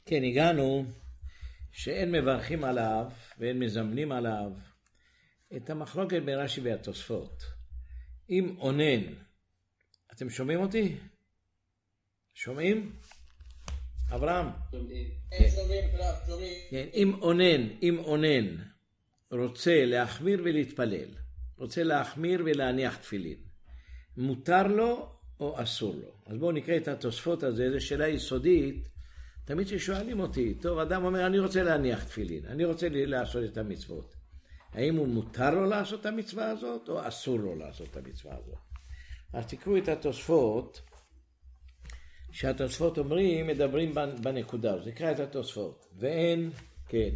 כן, הגענו שאין מברכים עליו ואין מזמנים עליו את המחלוקת בין רש"י והתוספות. אם אונן, אתם שומעים אותי? שומעים? אברהם? שומעים. כן, אם אונן רוצה להחמיר ולהתפלל, רוצה להחמיר ולהניח תפילין, מותר לו או אסור לו? אז בואו נקרא את התוספות הזה, זו שאלה יסודית. תמיד ששואלים אותי, טוב, אדם אומר, אני רוצה להניח תפילין, אני רוצה לעשות את המצוות. האם הוא מותר לו לעשות את המצווה הזאת, או אסור לו לעשות את המצווה הזאת? אז תקראו את התוספות, שהתוספות אומרים, מדברים בנקודה, אז תקרא את התוספות. ואין, כן.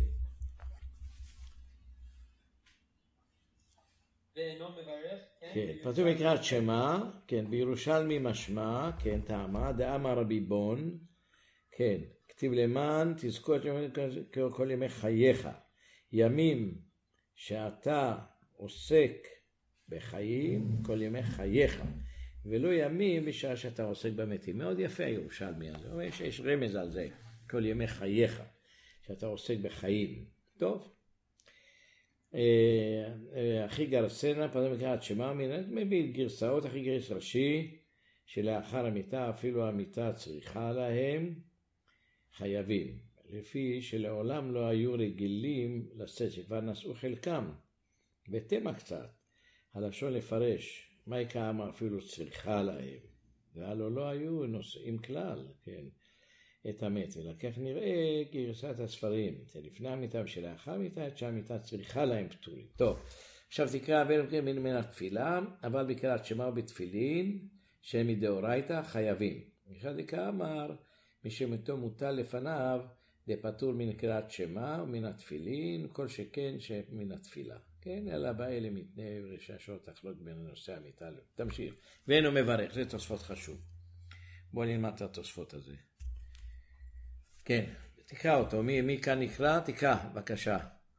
ואינו מברך, כן, פתאום יקראת שמה, כן, בירושלמי משמע, כן, טעמה, דאמר רבי בון, כן, כתיב למען, תזכור את כל ימי חייך, ימים שאתה עוסק בחיים, כל ימי חייך, ולא ימים בשעה שאתה עוסק במתים. מאוד יפה הירושלמי הזה, אומר שיש רמז על זה, כל ימי חייך, שאתה עוסק בחיים. טוב. אחי גרסנה, פתאום יקראת שמה, מביא גרסאות, אחי גרס ראשי, שלאחר המיטה, אפילו המיטה צריכה להם, חייבים. לפי שלעולם לא היו רגילים לשאת, שכבר נשאו חלקם, ותמה קצת, הלשון לפרש, מה יקרה אמר אפילו צריכה להם, והלא לא היו נושאים כלל, כן, את המת, ולקח נראה גרסת הספרים, לפני המיטה ושלאחר המיטה, את שהמיטה צריכה להם פטורים. טוב, עכשיו תקרא בין התפילה, אבל בקראת שמע ובתפילין, שהם מדאורייתא חייבים. אחד תקרא אמר, מי שמתו מוטל לפניו, לפטור מן קריאת שמע ומן התפילין, כל שכן שמן התפילה. כן, אלא באלה מתנה ורששות תחלוק בין הנושא המיטה. תמשיך. ואינו מברך, זה תוספות חשוב. בואו נלמד את התוספות הזה. כן, תקרא אותו. מי כאן נקרא? תקרא, בבקשה.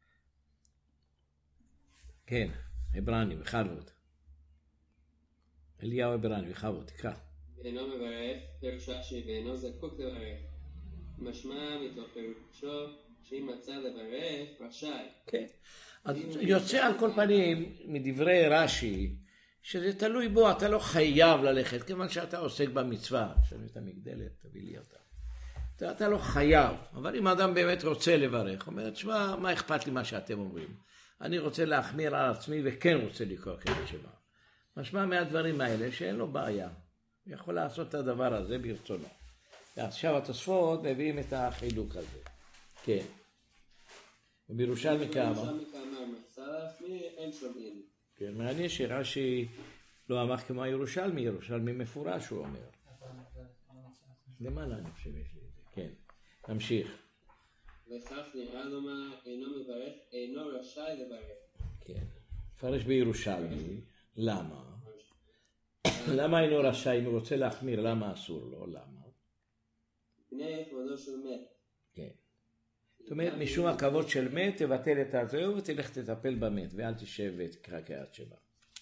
כן, עברני, בכבוד. אליהו עברני, בכבוד, תקרא. ואינו מברך, פירוש רש"י, ואינו זקוק לברך. משמע מתוך פירושו, שאם מצא לברך, רשאי. כן. אז יוצא על כל פנים מדברי רש"י, שזה תלוי בו, אתה לא חייב ללכת, כיוון שאתה עוסק במצווה, שאני את המגדלת, תביא לי אותה. אתה לא חייב, אבל אם האדם באמת רוצה לברך, אומר, תשמע, מה אכפת לי מה שאתם אומרים? אני רוצה להחמיר על עצמי וכן רוצה לקרוא קריאת שמע. משמע מהדברים האלה שאין לו בעיה. הוא יכול לעשות את הדבר הזה ברצונו. ועכשיו התוספות מביאים את החילוק הזה. כן. ובירושלמי כאמר. אין שומעים. כן, מעניין שרש"י לא אמר כמו הירושלמי, ירושלמי מפורש הוא אומר. למעלה אני חושב יש לי את זה. כן, נמשיך. וכך נראה לומר, אינו מברך, אינו רשאי לברך. כן, פרש בירושלמי, למה? למה אינו רשאי? אם הוא רוצה להחמיר, למה אסור לו? למה? פני כבודו של מת. כן. זאת אומרת, משום הכבוד של מת, תבטל את הזהו ותלך תטפל במת, ואל תשב ותקרא קריאת שמע.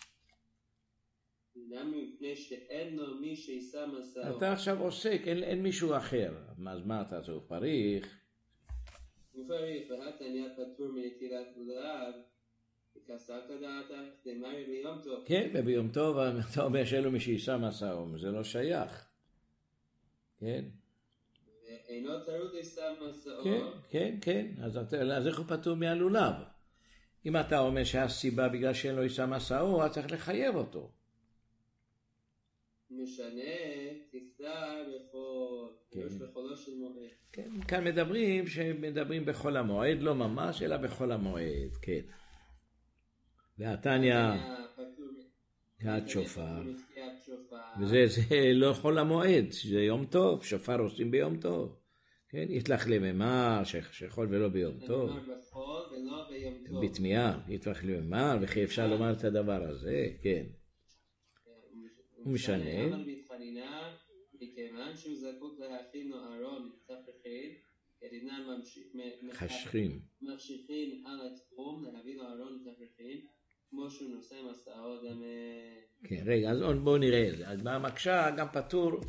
למה מפני שאין לו מי שישא מסעו. אתה עכשיו עוסק, אין מישהו אחר. אז מה אתה עושה? הוא פריך? הוא פריך, והתניא פטור מנטילת לולב, וכסק דעתך, דמרי ביום טוב. כן, וביום טוב אתה אומר שאין לו מי שישא מסעו, זה לא שייך. כן? אינו טרוד לשא מסעו. כן. אז איך הוא פטור מהלולב? אם אתה אומר שהסיבה בגלל שאין לו ישא מסעו, אז צריך לחייב אותו. משנה, תפתר בכל, יש בחולו של מועד. כן, כאן מדברים בחול המועד, לא ממש, אלא בחול המועד, כן. והתניא, תקיעת שופר. וזה לא חול המועד, זה יום טוב, שופר עושים ביום טוב. כן, יתלך לממר, שחול ולא ביום טוב. בחול ולא ביום טוב. בתמיהה, יתלך לממר, וכי אפשר לומר את הדבר הזה, כן. הוא משנה. אבל בתחנינה, מכיוון שהוא זקוק להכין ארון תפוחים, כדינן ממשיכים על התחום להביא לו ארון תפוחים, כמו שהוא נושא מסעו דמה. כן, רגע, אז בואו נראה את זה. אז במקשה גם פטור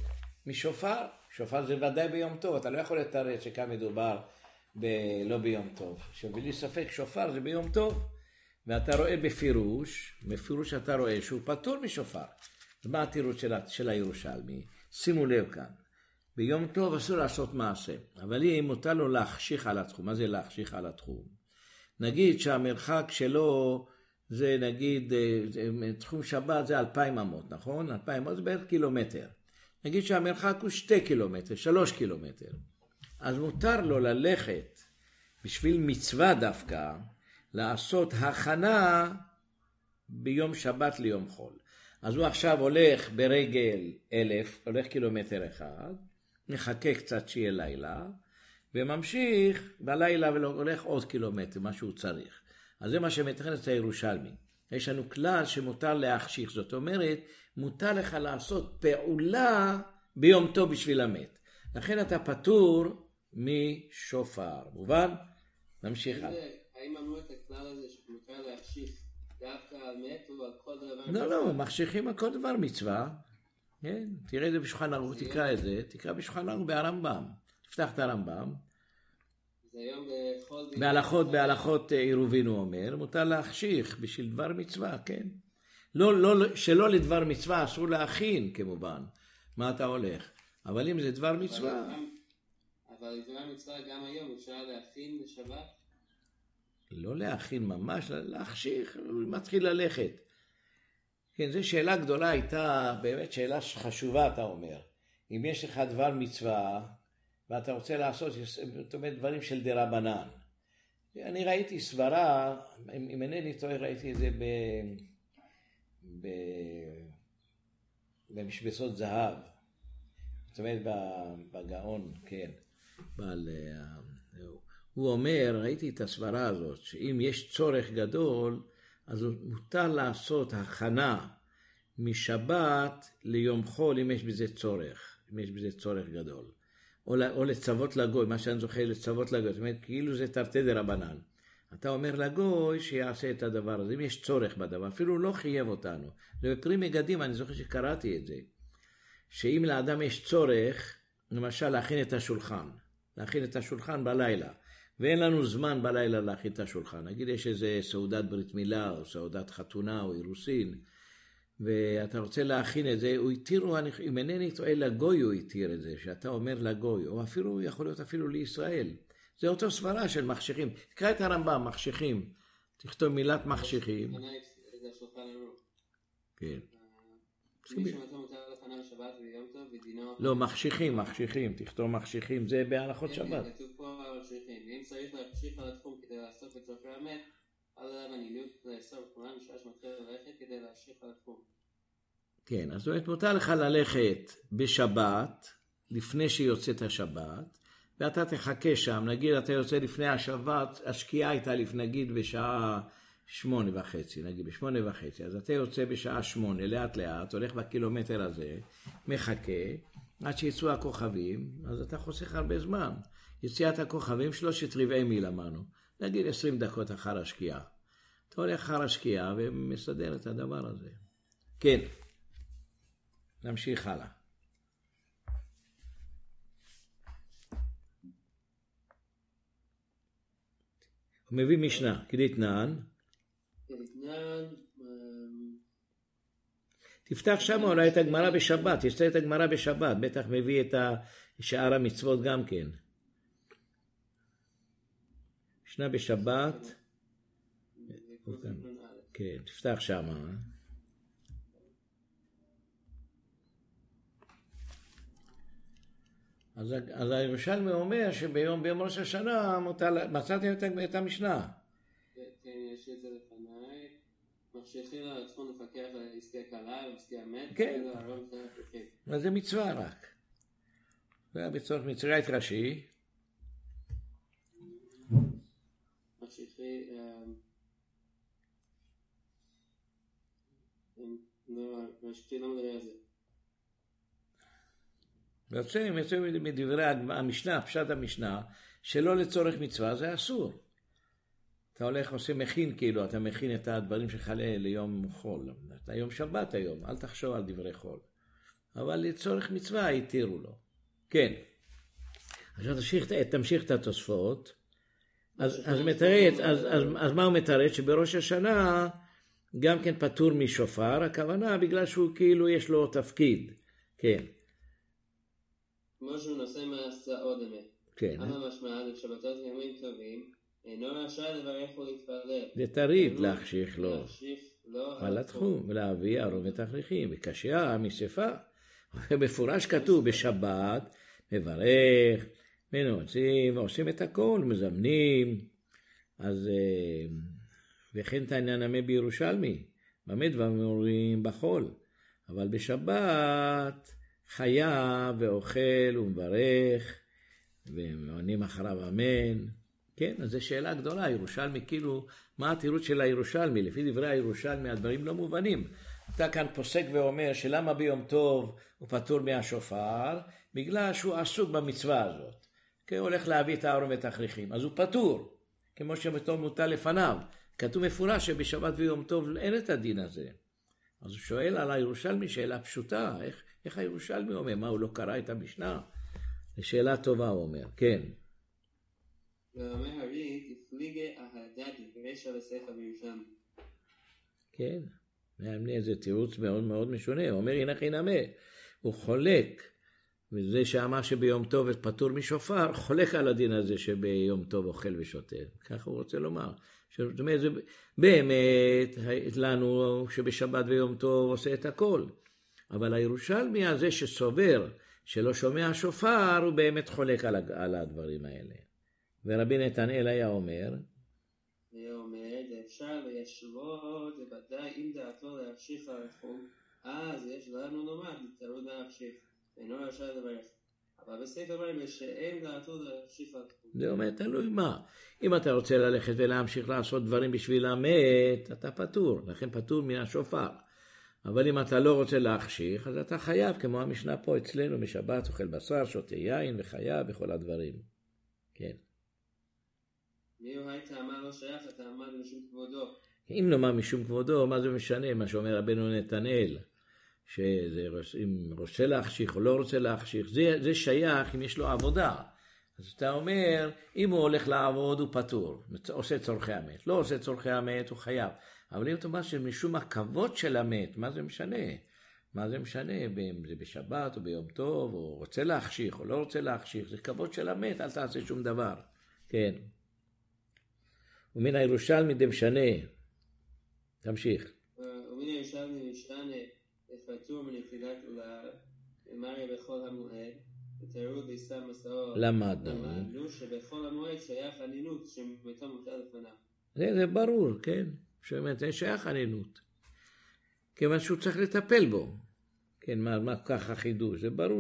משופר. שופר זה ודאי ביום טוב, אתה לא יכול לתרץ שכאן מדובר לא ביום טוב. שבלי ספק שופר זה ביום טוב, ואתה רואה בפירוש אתה רואה שהוא פטור משופר. מה התירוץ של הירושלמי? שימו לב כאן, ביום טוב אסור לעשות מעשה, אבל אם מותר לו להחשיך על התחום. מה זה להחשיך על התחום? נגיד שהמרחק שלו זה נגיד, תחום שבת זה 2,000 אמות, נכון? 2,000 אמות זה בערך קילומטר. נגיד שהמרחק הוא 2 קילומטר, 3 קילומטר. אז מותר לו ללכת בשביל מצווה דווקא, לעשות הכנה ביום שבת ליום חול. אז הוא עכשיו הולך ברגל 1,000, הולך קילומטר אחד, מחכה קצת שיהיה לילה, וממשיך בלילה והולך עוד קילומטר, מה שהוא צריך. אז זה מה שמתכנן את הירושלמי. יש לנו כלל שמותר להחשיך, זאת אומרת, מותר לך לעשות פעולה ביום טוב בשביל המת. לכן אתה פטור משופר. מובן? נמשיך. האם אמרו את הכלל הזה שמותר להחשיך דווקא על מת או על כל דבר? לא, מחשיכים על כל דבר מצווה. כן? תראה את זה בשולחן ערוך, תקרא את זה, תקרא בשולחן ערוך ברמב"ם. תפתח את הרמב"ם. זה היום בהלכות עירובין הוא אומר, מותר להחשיך בשביל דבר מצווה, כן? שלא לדבר מצווה אסור להכין כמובן. מה אתה הולך? אבל אם זה דבר מצווה... אבל דבר מצווה גם היום אפשר להכין לשבת? לא להכין ממש, להחשיך, מתחיל ללכת. כן, זו שאלה גדולה, הייתה באמת שאלה חשובה, אתה אומר. אם יש לך דבר מצווה, ואתה רוצה לעשות, זאת אומרת, דברים של דרבנן. אני ראיתי סברה, אם אינני טועה, ראיתי את זה במשבצות זהב. זאת אומרת, בגאון, כן. הוא אומר, ראיתי את הסברה הזאת, שאם יש צורך גדול, אז מותר לעשות הכנה משבת ליום חול, אם יש בזה צורך, אם יש בזה צורך גדול. או לצוות לגוי, מה שאני זוכר לצוות לגוי, זאת אומרת, כאילו זה תרתי דרבנן. אתה אומר לגוי שיעשה את הדבר הזה, אם יש צורך בדבר, אפילו לא חייב אותנו. ובפרי מגדים, אני זוכר שקראתי את זה, שאם לאדם יש צורך, למשל להכין את השולחן בלילה, ואין לנו זמן בלילה להכין את השולחן. נגיד יש איזה סעודת ברית מילה, או סעודת חתונה, או אירוסין, ואתה רוצה להכין את זה, הוא התיר, אם אינני טועה לגוי הוא התיר את זה, שאתה אומר לגוי, או אפילו, יכול להיות אפילו לישראל. זה אותו סברה של מחשיכים. תקרא את הרמב"ם, מחשיכים. תכתוב מילת מחשיכים. זה השולחן ערוך. כן. מי שמותר מותר לפניו בשבת ויום טוב ודינו... לא, מחשיכים, תכתוב מחשיכים, זה בהלכות שבת. כתוב פה על מחשיכים, ואם צריך להחשיך על התחום כדי לעשות את צורכי המת, על עליו הניליות לאסור כולם בשעה שמתחיל ללכת כדי להחשיך על התחום. כן, אז זאת אומרת, מותר לך ללכת בשבת, לפני שיוצאת השבת, ואתה תחכה שם, נגיד אתה יוצא לפני השבת, השקיעה הייתה נגיד בשעה 8:30, נגיד ב8:30, אז אתה יוצא בשעה 8, לאט לאט, הולך בקילומטר הזה, מחכה, עד שיצאו הכוכבים, אז אתה חוסך הרבה זמן. יציאת הכוכבים 3/4 מיל אמרנו, נגיד 20 דקות אחר השקיעה. אתה הולך אחר השקיעה ומסדר את הדבר הזה. כן, נמשיך הלאה. הוא מביא משנה, כדתנן. תפתח שם אולי את הגמרא בשבת, תסתכל את הגמרא בשבת, בטח מביא את שאר המצוות גם כן. משנה בשבת. כן, תפתח שם. אז הירושלמי אומר שביום ראש השנה מצאתי את המשנה. כן, יש את זה לפניי. מחשיכים על עצמו לפקח על עסקי קלה ועסקי המת. כן. אז זה מצווה רק. זה בצורך מצווה את רש"י. מחשיכים... רש"י לא מדבר על זה. יוצא מדברי המשנה, פשט המשנה, שלא לצורך מצווה זה אסור. אתה הולך עושה מכין כאילו, אתה מכין את הדברים שלך ליום חול. אתה יום שבת היום, אל תחשוב על דברי חול. אבל לצורך מצווה התירו לו. כן. עכשיו תמשיך את התוספות. אז מה הוא מתרץ? שבראש השנה גם כן פטור משופר, הכוונה בגלל שהוא כאילו יש לו תפקיד. כן. כמו שהוא נושא מהסעות אמת. כן. אבל משמע לשבתות ימים טובים, אינו רשאי לברך ולהתפלל. זה תריד להחשיך לו. על התחום, ולהביא ארון ותכריכים, וקשיה מספה. במפורש כתוב בשבת, מברך, ונוצאים, ועושים את הכל, מזמנים. אז, וכן תעניין עמי בירושלמי, במה דברים אומרים בחול. אבל בשבת חייב ואוכל ומברך, ועונים אחריו אמן. כן, אז זו שאלה גדולה, ירושלמי, כאילו, מה התירוץ של הירושלמי? לפי דברי הירושלמי, הדברים לא מובנים. אתה כאן פוסק ואומר שלמה ביום טוב הוא פטור מהשופר, בגלל שהוא עסוק במצווה הזאת. כי הוא הולך להביא את הארון ותכריכים, אז הוא פטור, כמו שבתור מוטל לפניו. כתוב מפורש שבשבת ויום טוב אין את הדין הזה. אז הוא שואל על הירושלמי שאלה פשוטה, איך הירושלמי אומר? מה, הוא לא קרא את המשנה? זו שאלה טובה, הוא אומר, כן. ואומר הרי, תפליגי אהדתי, ורשע וסייך בירושלמי. כן, זה תירוץ מאוד מאוד משונה. הוא אומר, הנה חינמה, הוא חולק, וזה שאמר שביום טוב פטור משופר, חולק על הדין הזה שביום טוב אוכל ושותה. ככה הוא רוצה לומר. זאת אומרת, זה באמת לנו שבשבת ויום טוב עושה את הכל. אבל הירושלמי הזה שסובר שלא שומע שופר, הוא באמת חולק על הדברים האלה. ורבי נתנאל היה אומר, זה אפשר וישוות, זה ודאי אם דעתו להמשיך על התחום, אז יש לנו לומר, תתרוד להמשיך, אינו רשאי לברך. אבל בסעיף אומרים שאין דעתו להמשיך על התחום. זה אומר, תלוי מה. אם אתה רוצה ללכת ולהמשיך לעשות דברים בשביל המת, אתה פטור, לכן פטור מן השופר. אבל אם אתה לא רוצה להחשיך, אז אתה חייב, כמו המשנה פה אצלנו, משבת אוכל בשר, שותה יין וחייב וכל הדברים. כן. מי הוא טעמה לא שייך, טעמה משום כבודו. אם נאמר משום כבודו, מה זה משנה? מה שאומר רבנו נתנאל, שאם רוצה להחשיך או לא רוצה להחשיך, זה שייך אם יש לו עבודה. אז אתה אומר, אם הוא הולך לעבוד הוא פטור, עושה צורכי המת. לא עושה צורכי המת הוא חייב. אבל אם אתה אומר שמשום הכבוד של המת, מה זה משנה? מה זה משנה? אם זה בשבת או ביום טוב, או רוצה להחשיך או לא רוצה להחשיך, זה כבוד של המת, אל תעשה שום דבר. כן. ומן הירושלמי דמשנה. תמשיך. ומן הירושלמי משנה פטור מנפילת עולה, אמרי בכל המועד, ותראו דיסה מסעו. למדנו שבכל המועד שייך הנינות שמתו מוטל לפניו. זה ברור, כן. שבאמת זה שייך הנינות. כיוון שהוא צריך לטפל בו. כן, מה ככה חידוש? זה ברור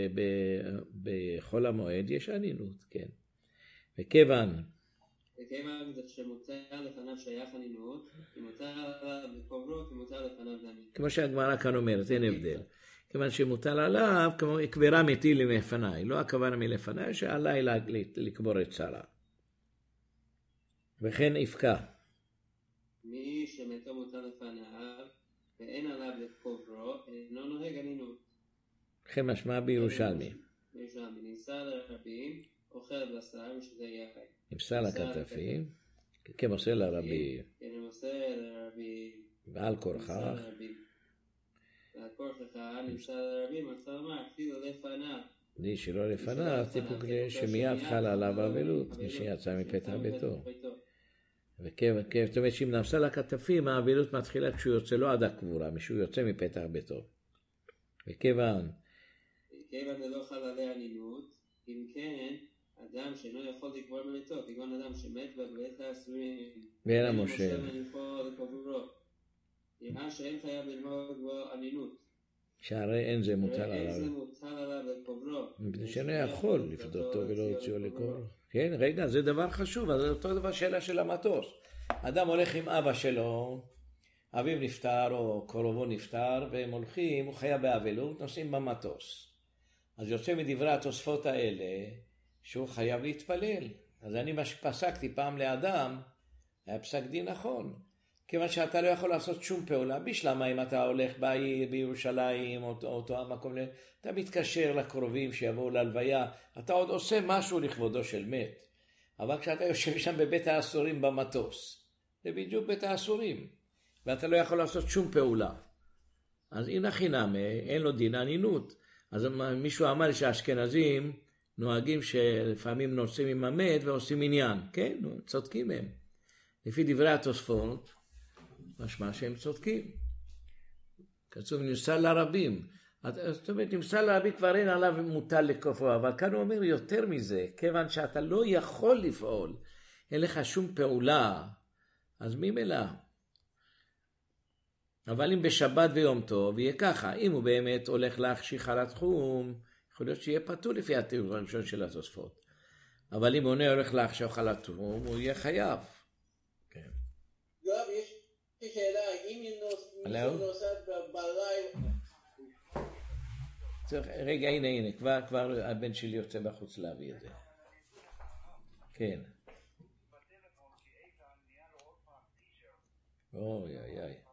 שבכל המועד יש הנינות, כן. וכיוון שמוטל לפניו שייך הנינות, אם מוטל עליו בקוברו, כי מוטל לפניו דמים. כמו שהגמרא כאן אומרת, אין הבדל. כיוון שמוטל עליו, כמו קברה מטיל מלפניי, לא הכוונה מלפניי, שעליי לקבור את שרה. וכן יפקע. מי שמתו מוטל לפניו, ואין עליו לקוברו, אינו נוהג הנינות. וכן משמע בירושלמי. בירושלמי, ניסה לרבים, אוכל בשר, ושזה יהיה חי. נמסר לכתפים, כמוסר לרבי. כמוסר לרבי. ועל כורחך. ועל כורחך נמסר לרבי, מצא לומר, אפילו לפניו. די שלא לפניו, טיפוק שמיד חל עליו אבלות, מי שיצא מפתח ביתו. זאת אומרת שאם נמסר לכתפים, האבלות מתחילה כשהוא יוצא לא עד הקבורה, משהוא יוצא מפתח ביתו. וכיוון לא חל עליה נינות, אם כן, אדם שאינו יכול לקבור בביתו, כגון אדם שמת בבית האסורים, ואין המושל. נראה שאין חייב ללמוד בו אמינות. שהרי אין זה מוטל עליו. אין זה מוטל עליו לקוברו. מפני שאינו יכול לפדותו ולא הוציאו לקוברו. כן, רגע, זה דבר חשוב, אז זה אותו דבר שאלה של המטוס. אדם הולך עם אבא שלו, אביו נפטר או קרובו נפטר, והם הולכים, הוא חייב באבלות, נוסעים במטוס. אז יוצא מדברי התוספות האלה, שהוא חייב להתפלל. אז אני מה שפסקתי פעם לאדם, היה פסק דין נכון. כיוון שאתה לא יכול לעשות שום פעולה, בשלמה אם אתה הולך בעיר, בירושלים, או אותו המקום, אתה מתקשר לקרובים שיבואו להלוויה, אתה עוד עושה משהו לכבודו של מת. אבל כשאתה יושב שם בבית האסורים במטוס, זה בדיוק בית האסורים, ואתה לא יכול לעשות שום פעולה. אז הנה חינם, אין לו דין ענינות. אז מישהו אמר לי שהאשכנזים נוהגים שלפעמים נוסעים עם המת ועושים עניין. כן, צודקים הם. לפי דברי התוספות, משמע שהם צודקים. כתוב נמסר לרבים. זאת אומרת, נמסר לרבים כבר אין עליו מוטל לכופרו, אבל כאן הוא אומר יותר מזה, כיוון שאתה לא יכול לפעול, אין לך שום פעולה, אז ממילא. אבל אם בשבת ויום טוב, יהיה ככה, אם הוא באמת הולך להחשיך על התחום, יכול להיות שיהיה פטור לפי התיאור הראשון של התוספות. אבל אם הוא הולך להחשיך על התחום, הוא יהיה חייב. כן. יואב, יש שאלה, אם מישהו נוסד בלילה... רגע, הנה, כבר הבן שלי יוצא בחוץ להביא את זה. כן. אוי, אוי, אוי.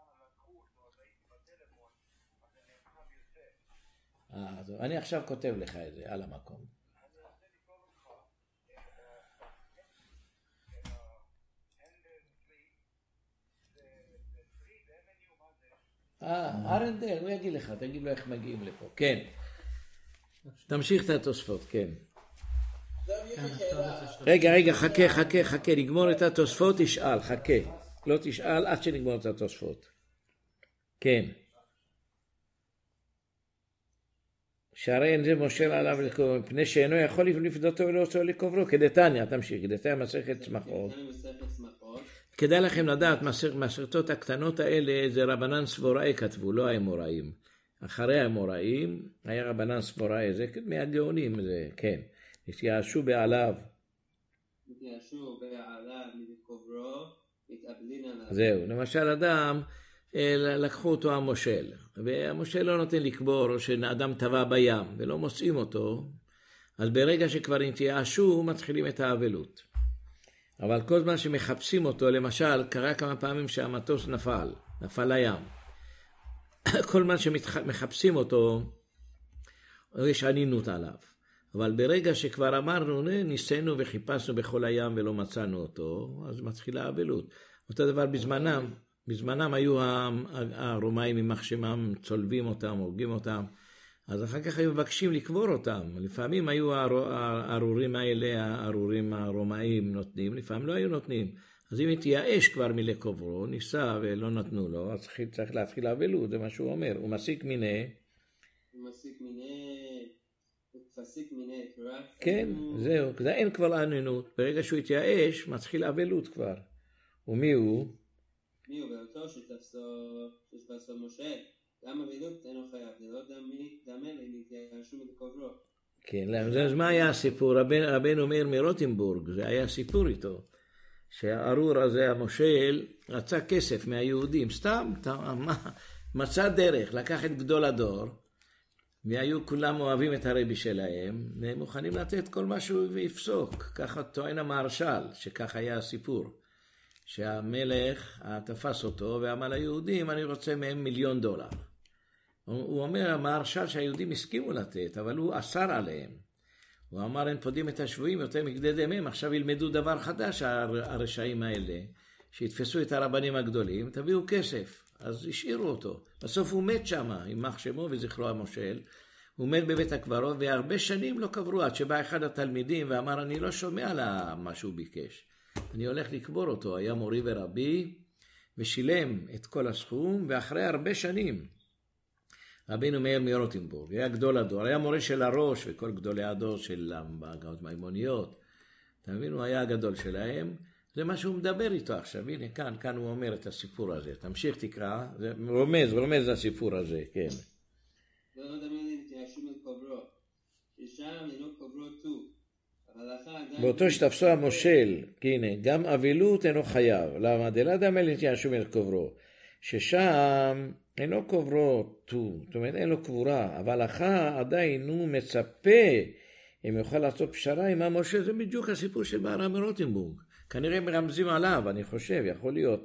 אני עכשיו כותב לך את זה על המקום. ארנדל, הוא יגיד לך, תגיד לו איך מגיעים לפה. כן. תמשיך את התוספות, כן. רגע, חכה, נגמור את התוספות, תשאל, חכה. לא תשאל עד שנגמור את התוספות. כן. שהרי אין זה מושל עליו לקרוא, מפני שאינו יכול לפדותו ולהוצאו לקוברו, כדתניא, תמשיך, כדתניא מסכת צמחות. כדאי לכם לדעת, מסכתות הקטנות האלה זה רבנן סבוראי כתבו, לא האמוראים. אחרי האמוראים היה רבנן סבוראי, זה מהגאונים, זה כן. התייאשו בעליו. התייאשו בעליו מקוברו, מתאבלין עליו. זהו, למשל אדם, לקחו אותו המושל, והמושל לא נותן לקבור, או שאדם טבע בים, ולא מוצאים אותו, אז ברגע שכבר התייאשו, מתחילים את האבלות. אבל כל זמן שמחפשים אותו, למשל, קרה כמה פעמים שהמטוס נפל לים. כל זמן שמחפשים אותו, יש ענינות עליו. אבל ברגע שכבר אמרנו, ניסינו וחיפשנו בכל הים ולא מצאנו אותו, אז מתחילה האבלות. אותו דבר בזמנם היו הרומאים עם מחשמם, צולבים אותם, הורגים אותם, אז אחר כך היו מבקשים לקבור אותם. לפעמים היו הארורים האלה, הארורים הרומאים נותנים, לפעמים לא היו נותנים. אז אם התייאש כבר מלקוברו, ניסה ולא נתנו לו, אז צריך להתחיל לאבלות, זה מה שהוא אומר. הוא מסיק מיני. כן, זהו, זה אין כבר ענינות. ברגע שהוא התייאש, מתחיל אבלות כבר. ומי הוא? מי הוא? באותו שתפסו משה. גם אבלות אינו חייב, זה לא דמה אם התייאשו מקוברו. כן, אז מה היה הסיפור? רבנו מאיר מרוטנבורג, זה היה סיפור איתו. שהארור הזה, המושל, רצה כסף מהיהודים, סתם, מצא דרך, לקח את גדול הדור, והיו כולם אוהבים את הרבי שלהם, והם מוכנים לתת כל משהו ויפסוק. ככה טוען המהרש"ל, שכך היה הסיפור. שהמלך תפס אותו ואמר ליהודים, אני רוצה מהם $1,000,000. הוא אומר, המהרש"ל שהיהודים הסכימו לתת, אבל הוא אסר עליהם. הוא אמר, הם פודים את השבויים יותר מכדי דמיהם, עכשיו ילמדו דבר חדש, הרשעים האלה, שיתפסו את הרבנים הגדולים, תביאו כסף. אז השאירו אותו. בסוף הוא מת שם, יימח שמו וזכרו המושל. הוא מת בבית הקברות, והרבה שנים לא קברו, עד שבא אחד התלמידים ואמר, אני לא שומע על מה שהוא ביקש. אני הולך לקבור אותו, היה מורי ורבי, ושילם את כל הסכום, ואחרי הרבה שנים, רבינו מאיר מרוטנבורג, היה גדול הדור, היה מורה של הראש, וכל גדולי הדור של בהגות מימוניות, אתה מבין, הוא היה הגדול שלהם, זה מה שהוא מדבר איתו עכשיו, הנה כאן הוא אומר את הסיפור הזה, תמשיך תקרא, זה רומז הסיפור הזה, כן. לא דמיין אם תייאשו מקוברו, ששם אינו קוברו טוב, באותו שתפסו המושל, הנה, גם אבלות אינו חייב, למה? דלה דמה להתייאשו מקוברו, ששם אינו קוברו טוב, זאת אומרת אין לו קבורה, אבל אחר עדיין הוא מצפה, אם יוכל לעשות פשרה עם המושל, זה בדיוק הסיפור של בערה מרוטנבורג, כנראה מרמזים עליו, אני חושב, יכול להיות,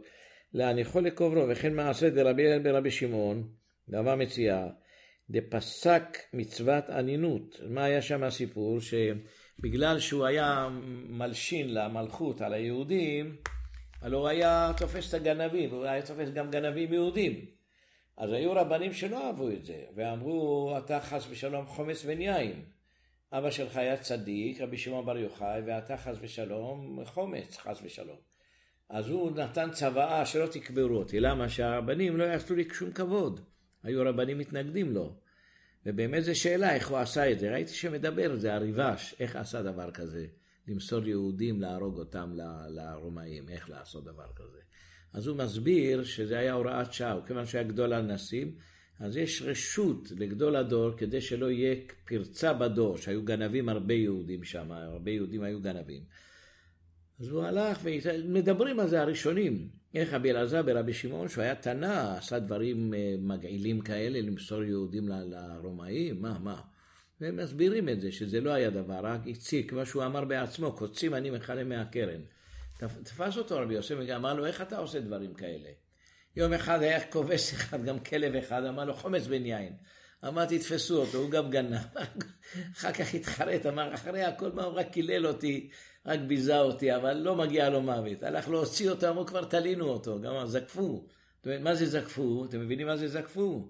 להניחו לקוברו, וכן מעשה דרבי אל ברבי שמעון, דבר מציאה, דפסק מצוות ענינות. מה היה שם הסיפור? שבגלל שהוא היה מלשין למלכות על היהודים, הלא הוא היה תופס את הגנבים, הוא היה תופס גם גנבים יהודים. אז היו רבנים שלא אהבו את זה, ואמרו, אתה חס ושלום חומץ בן יין. אבא שלך היה צדיק, רבי שמעון בר יוחאי, ואתה חס ושלום חומץ, חס ושלום. אז הוא נתן צוואה שלא תקברו אותי. למה? שהרבנים לא יעשו לי שום כבוד. היו רבנים מתנגדים לו. ובאמת זו שאלה איך הוא עשה את זה. ראיתי שמדבר, זה הריבש, איך עשה דבר כזה. למסור יהודים, להרוג אותם לרומאים, איך לעשות דבר כזה. אז הוא מסביר שזה היה הוראת שעה, וכיוון שהיה גדול הנשיאים, אז יש רשות לגדול הדור כדי שלא יהיה פרצה בדור, שהיו גנבים הרבה יהודים שם, הרבה יהודים היו גנבים. אז הוא הלך ומדברים על זה הראשונים, איך רבי אלעזר ברבי שמעון, שהוא היה תנא, עשה דברים מגעילים כאלה, למסור יהודים לרומאים, מה? והם מסבירים את זה, שזה לא היה דבר, רק הציק, כמו שהוא אמר בעצמו, קוצים אני מחלה מהקרן. תפס אותו רבי יוסף, ואמר לו, איך אתה עושה דברים כאלה? יום אחד היה כובש אחד, גם כלב אחד, אמר לו, חומץ בן יין. אמר, תתפסו אותו, הוא גם גנב. אחר כך התחרט, אמר, אחרי הכל, מה, הוא רק קילל אותי, רק ביזה אותי, אבל לא מגיע לו מוות. הלך להוציא אותו, אמרו, כבר תלינו אותו, גם זקפו. מה זה זקפו? אתם מבינים מה זה זקפו?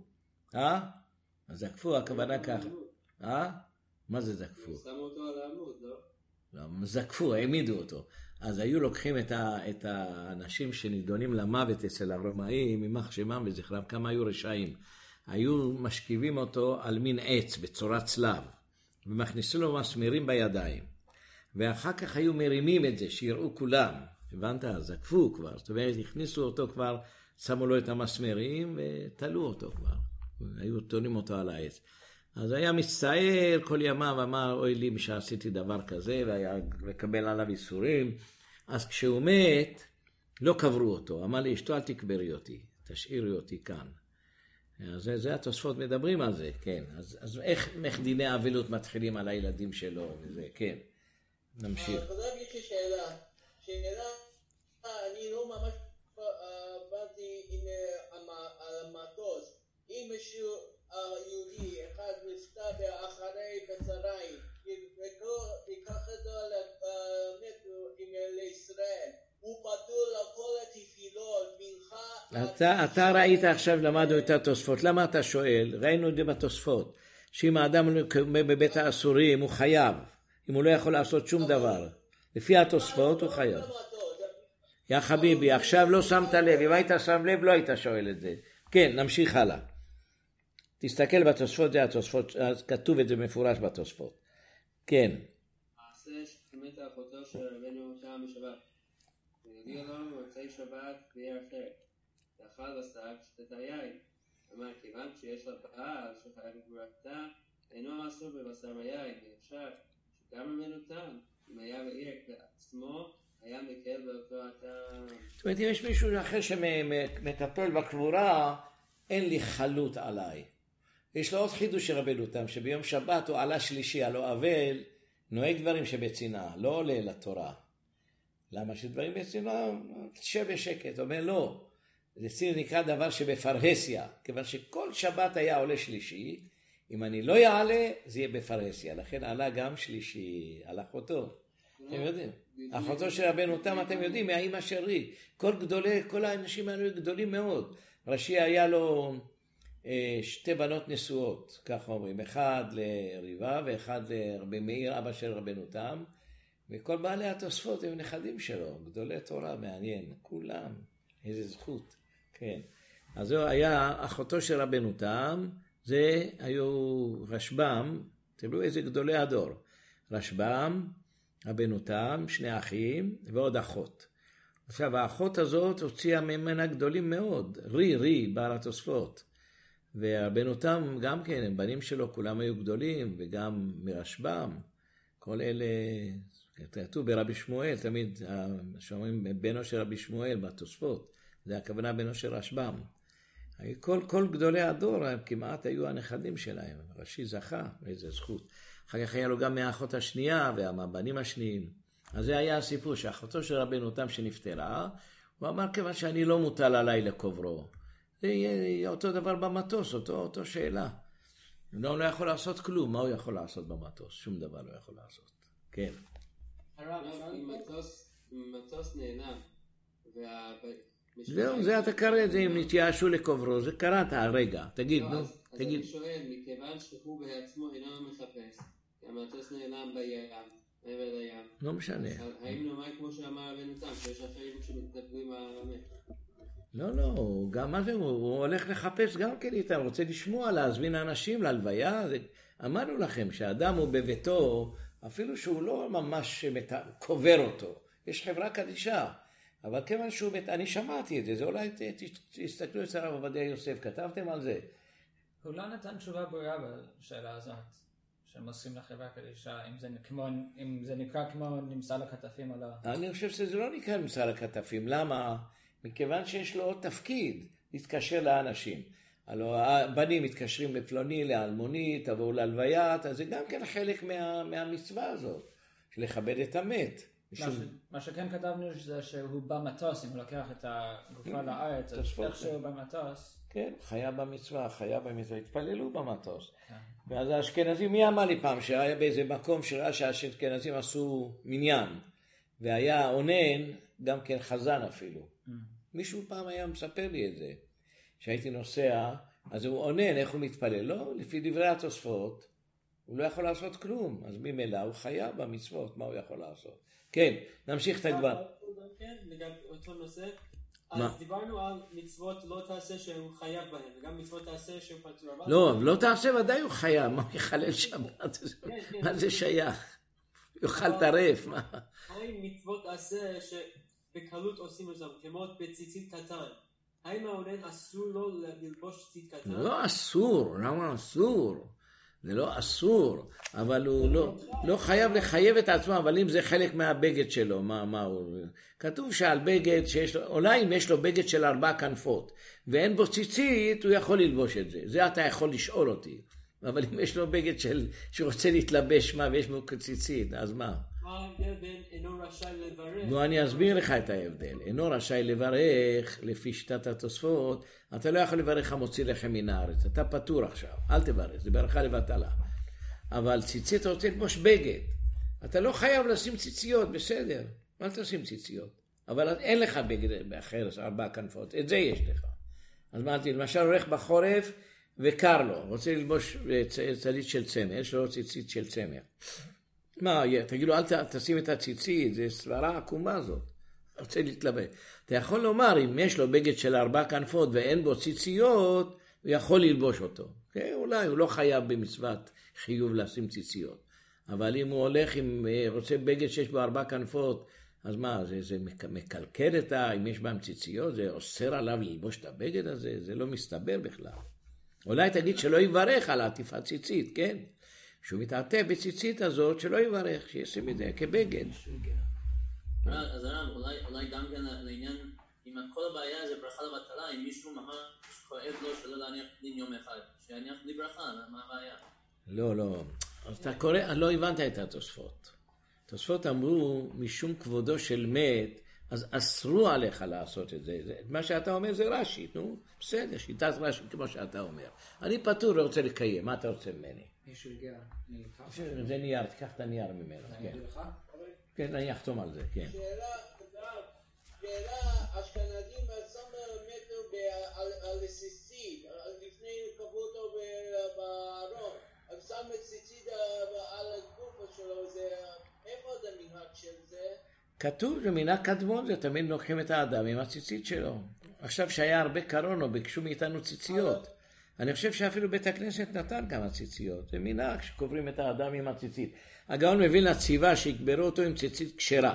זקפו, הכוונה ככה. מה זה זקפו? שמו אותו על העמוד, לא? זקפו, העמידו אותו. אז היו לוקחים את האנשים שנידונים למוות אצל הרומאים, ממח שמם וזכרם, כמה היו רשעים. היו משכיבים אותו על מין עץ בצורת צלב, ומכניסו לו מסמרים בידיים. ואחר כך היו מרימים את זה, שיראו כולם. הבנת? זקפו כבר. זאת אומרת, הכניסו אותו כבר, שמו לו את המסמרים ותלו אותו כבר. היו תולים אותו על העץ. אז היה מצטער כל ימיו, אמר, אוי לי שעשיתי דבר כזה, והיה מקבל עליו איסורים. אז כשהוא מת, לא קברו אותו. אמר לי, אשתו, אל תקברי אותי, תשאירי אותי כאן. אז זה התוספות מדברים על זה, כן. אז איך דיני האבלות מתחילים על הילדים שלו, וזה, כן. נמשיך. יש לי שאלה, אני לא ממש באתי על המטוס. אם מישהו יהודי אחד מסתבר אחרי בצהריים, ייקח אותו לישראל, הוא פטור לכל התפילות, מנחה... אתה ראית עכשיו, למדנו את התוספות. למה אתה שואל? ראינו את זה בתוספות. שאם האדם בבית האסורים הוא חייב, אם הוא לא יכול לעשות שום דבר. לפי התוספות הוא חייב. יא חביבי, עכשיו לא שמת לב. אם היית שם לב, לא היית שואל את זה. כן, נמשיך הלאה. תסתכל בתוספות, זה התוספות, כתוב את זה מפורש בתוספות. כן. מעשה שמת אחותו של רבנו שם בשבת. והגיע לו מוצאי שבת בעיר אחרת. ואכל בשר שתתה יין. אמר, כיוון שיש לה בעל שחייב גבורתה, אינו אסור בבשר ויין, ואפשר שגם רבנו תם, אם היה בעיר בעצמו, היה מקל באותו הטעם. זאת אומרת, אם יש מישהו אחר שמטפל בקבורה, אין לי חלות עליי. יש לו עוד חידוש של רבנו תם, שביום שבת הוא עלה שלישי, הלא אבל, נוהג דברים שבצנעה, לא עולה לתורה. למה שדברים בצנעה? תשב בשקט, אומר לא. זה נקרא דבר שבפרהסיה, כיוון שכל שבת היה עולה שלישי, אם אני לא יעלה, זה יהיה בפרהסיה. לכן עלה גם שלישי, על אחותו. אתם יודעים? אחותו של רבנו תם, אתם יודעים, מהאמא שלי. כל האנשים האלה גדולים מאוד. ראשי היה לו שתי בנות נשואות, ככה אומרים. אחד לריבה ואחד לרבי מאיר, אבא של רבנו תם. וכל בעלי התוספות הם נכדים שלו. גדולי תורה, מעניין. כולם. איזה זכות. כן. אז זו היה אחותו של רבנו תם. זה היו רשב"ם, תראו איזה גדולי הדור. רשב"ם, רבנו תם, שני אחים ועוד אחות. עכשיו האחות הזאת הוציאה ממנה גדולים מאוד, רי, בעל התוספות. ורבנו תם גם כן, הם בנים שלו, כולם היו גדולים, וגם מרשב"ם. כל אלה, כתוב ברבי שמואל, תמיד שומעים בנו של רבי שמואל בתוספות. זה הכוונה בנו של רשב"ם. כל גדולי הדור כמעט היו הנכדים שלהם. ראשי זכה, איזה זכות. אחר כך היה לו גם מהאחות השנייה והבנים השניים. אז זה היה הסיפור שאחותו של רבנו תם שנפטרה, הוא אמר, כיוון שאני לא מוטל עליי לקוברו. זה יהיה אותו דבר במטוס, אותו שאלה. הוא לא יכול לעשות כלום, מה הוא יכול לעשות במטוס? שום דבר לא יכול לעשות. כן. אם מטוס נהנה, זהו, זה אתה קרא את זה, אם נתייאשו לקוברו, זה קראת הרגע, תגיד, נו, אז תגיד. אני שואל, מכיוון שהוא בעצמו אינו מחפש, כי המטוס נעלם בים, מעבר לים. לא משנה. האם נאמר כמו שאמר רבנו תם, שיש אחרים שמתנגדים על המת? לא, גם מה זה, הוא הולך לחפש גם כן איתם, רוצה לשמוע, להזמין אנשים להלוויה. אמרנו לכם שהאדם הוא בביתו, אפילו שהוא לא ממש קובר אותו, יש חברה קדישה. אבל כיוון שהוא, אני שמעתי את זה, זה אולי תסתכלו אצל הרב עובדיה יוסף, כתבתם על זה. הוא לא נתן תשובה ברורה בשאלה הזאת, שהם עושים לחברה קדישה, אם זה נקרא כמו נמסר לכתפים או לא. אני חושב שזה לא נקרא נמסר לכתפים, למה? מכיוון שיש לו תפקיד להתקשר לאנשים. הלוא הבנים מתקשרים לפלוני, לאלמוני, תבואו להלוויה, אז זה גם כן חלק מהמצווה הזאת, של לכבד את המת. מה שכן כתבנו זה שהוא במטוס, אם הוא לוקח את הגופה לארץ, אז איך שהוא במטוס. כן, חיה במצווה, התפללו במטוס. ואז האשכנזים, מי אמר לי פעם שהיה באיזה מקום שראה שהאשכנזים עשו מניין, והיה עונן, גם כן חזן אפילו. מישהו פעם היה מספר לי את זה, שהייתי נוסע, אז הוא עונן, איך הוא מתפלל? לא, לפי דברי התוספות, הוא לא יכול לעשות כלום, אז ממילא הוא חיה במצוות, מה הוא יכול לעשות? כן, נמשיך את הגבר. כן, לגבי אותו נושא. אז דיברנו על מצוות לא תעשה שהוא חייב בהן, וגם מצוות תעשה שהוא פטור. לא תעשה ודאי הוא חייב, מה יחלל שבת? מה זה שייך? יאכל טרף, מה? האם מצוות תעשה שבקלות עושים אותם, כמו בציצית קטן? האם העונן אסור לו ללבוש ציצית קטן? לא אסור, למה אסור? זה לא אסור, אבל הוא לא חייב לחייב את עצמו, אבל אם זה חלק מהבגד שלו, מה הוא? כתוב שעל בגד שיש לו, אולי אם יש לו בגד של 4 כנפות, ואין בו ציצית, הוא יכול ללבוש את זה. זה אתה יכול לשאול אותי. אבל אם יש לו בגד שרוצה להתלבש מה, ויש בו ציצית, אז מה? מה ההבדל בין אינו רשאי לברך? נו, אני אסביר לך את ההבדל. אינו רשאי לברך, לפי שיטת התוספות, אתה לא יכול לברך המוציא לחם מן הארץ. אתה פטור עכשיו, אל תברך, זה ברכה לבטלה. אבל ציצית אתה רוצה ללבוש בגד. אתה לא חייב לשים ציציות, בסדר. אל תשים ציציות. אבל אין לך בגד אחר, 4 כנפות. את זה יש לך. אז אמרתי, למשל הולך בחורף וקר לו, רוצה ללבוש צלית של צמר, יש לו ציצית של צמר. מה, תגידו, אל תשים את הציצית, זה סברה עקומה זאת. רוצה להתלבש. אתה יכול לומר, אם יש לו בגד של 4 כנפות ואין בו ציציות, הוא יכול ללבוש אותו. כן, אולי הוא לא חייב במצוות חיוב לשים ציציות. אבל אם הוא הולך, רוצה בגד שיש בו 4 כנפות, אז מה, זה מקלקל אם יש בהם ציציות, זה אוסר עליו ללבוש את הבגד הזה, זה לא מסתבר בכלל. אולי תגיד שלא יברך על עטיפת ציצית, כן? שהוא מתעטף בציצית הזאת, שלא יברך, שישים את זה כבגד. אז אולי גם כן לעניין, אם כל הבעיה זה ברכה לבטלה, אם מישהו ממש כואב לו שלא להניח דין יום אחד, שיניח בלי ברכה, מה הבעיה? לא. אז אתה קורא, לא הבנת את התוספות. התוספות אמרו, משום כבודו של מת, אז אסרו עליך לעשות את זה. מה שאתה אומר זה רש"י, נו, בסדר, שיטת רש"י כמו שאתה אומר. אני פטור ורוצה לקיים, מה אתה רוצה ממני? מישהו הגיע, זה נייר, תיקח את הנייר ממנו, כן. כן, אני אחתום על זה, כן. שאלה, אשכנזים בסומר מתו על ציצית, לפני קבעו אותו בארון, אז שם את ציצית על הגוף שלו, איפה זה מנהג של זה? כתוב שמנהג קדמון זה תמיד לוקחים את האדם עם הציצית שלו. עכשיו שהיה הרבה קרון או ביקשו מאיתנו ציציות. אני חושב שאפילו בית הכנסת נתן כמה ציציות. זה מנהג שקוברים את האדם עם הציצית. הגאון מבין לציווה שיקברו אותו עם ציצית כשרה.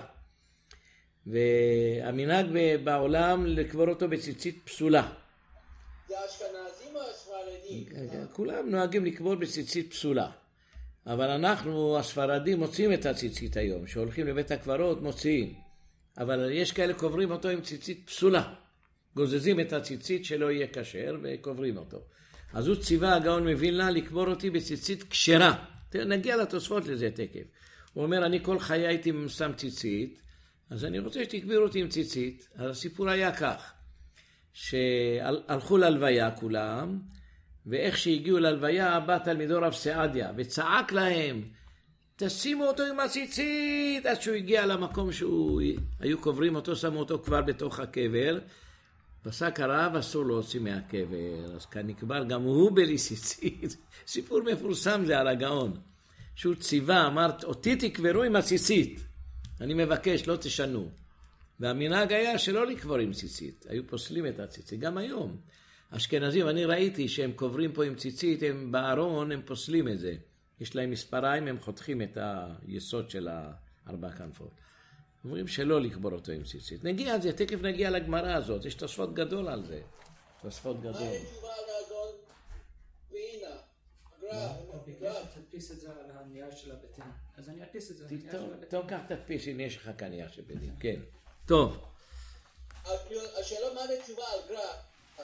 והמנהג בעולם לקבור אותו בציצית פסולה. זה אשכנזים או הספרדים? כולם נוהגים לקבור בציצית פסולה. אבל אנחנו, הספרדים, מוצאים את הציצית היום. שהולכים לבית הקברות, מוציאים. אבל יש כאלה קוברים אותו עם ציצית פסולה. גוזזים את הציצית שלא יהיה כשר וקוברים אותו. אז הוא ציווה הגאון מווילנה לקבור אותי בציצית כשרה. נגיע לתוספות לזה תקף. הוא אומר, אני כל חיי הייתי שם ציצית, אז אני רוצה שתקביר אותי עם ציצית. אז הסיפור היה כך, שהלכו להלוויה כולם, ואיך שהגיעו להלוויה בא תלמידו רב סעדיה, וצעק להם, תשימו אותו עם הציצית, עד שהוא הגיע למקום היו קוברים אותו, שמו אותו כבר בתוך הקבר, פסק הרב, אסור להוציא מהקבר, אז כאן נקבר גם הוא בלי ציצית. סיפור מפורסם זה על הגאון, שהוא ציווה, אמרת, אותי תקברו עם הציצית, אני מבקש, לא תשנו. והמנהג היה שלא לקבור עם ציצית, היו פוסלים את הציצית, גם היום. אשכנזים, אני ראיתי שהם קוברים פה עם ציצית, הם בארון, הם פוסלים את זה. יש להם מספריים, הם חותכים את היסוד של הארבע כנפות. אומרים שלא לקבור אותו עם ציצית. נגיע על זה, תכף נגיע לגמרא הזאת, יש תוספות גדול על זה. תוספות גדול. מה התשובה לאדון ואינה? בגלל שתדפיס את זה על הנייר של הבטן. אז אני אדפיס את זה על הנייר של הבטן. טוב, כך תדפיס, הנה יש לך כאן נייר של בטן. כן. טוב. השאלה מה התשובה על גרח?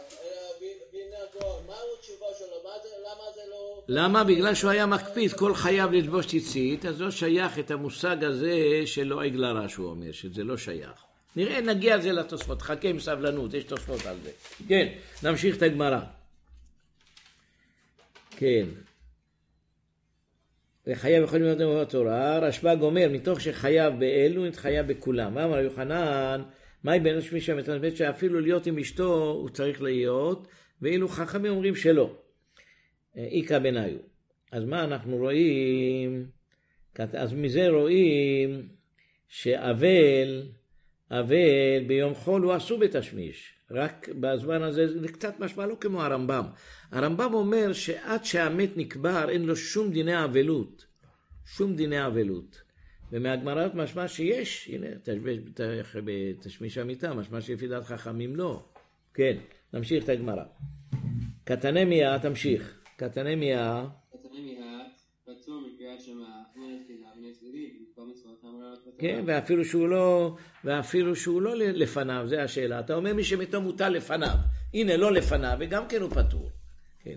מה התשובה שלו? למה זה לא... למה? בגלל שהוא היה מקפיד, כל חייב ללבוש ציצית, אז לא שייך את המושג הזה שלא עגלה רש, הוא אומר, שזה לא שייך. נראה, נגיע על זה לתוספות, חכה עם סבלנות, יש תוספות על זה. כן, נמשיך את הגמרא. כן. וחייב יכולים להיות עם התורה, רשב"ג אומר, מתוך שחייב באלו, נתחייב בכולם. אמר יוחנן, מהי בין השמי שמתנבט שאפילו להיות עם אשתו הוא צריך להיות, ואילו חכמים אומרים שלא. איקה בניו. אז מה אנחנו רואים? אז מזה רואים שאבל ביום חול הוא אסור בתשמיש. רק בזמן הזה זה קצת משמע לא כמו הרמב"ם. הרמב"ם אומר שעד שהמת נקבר אין לו שום דיני אבלות. שום דיני אבלות. ומהגמרא משמע שיש, הנה, בתשמיש המיטה, משמע שלפי דעת חכמים לא. כן, נמשיך את הגמרא. קטני מיה, תמשיך. קטני מיה, פטור מקריאת שמע, אין תפילה, אין תפילה, במקום מצוות אמרת בתורה. כן, ואפילו שהוא לא לפניו, זה השאלה. אתה אומר מי שמתו מוטל לפניו. הנה, לא לפניו, וגם כן הוא פטור. כן.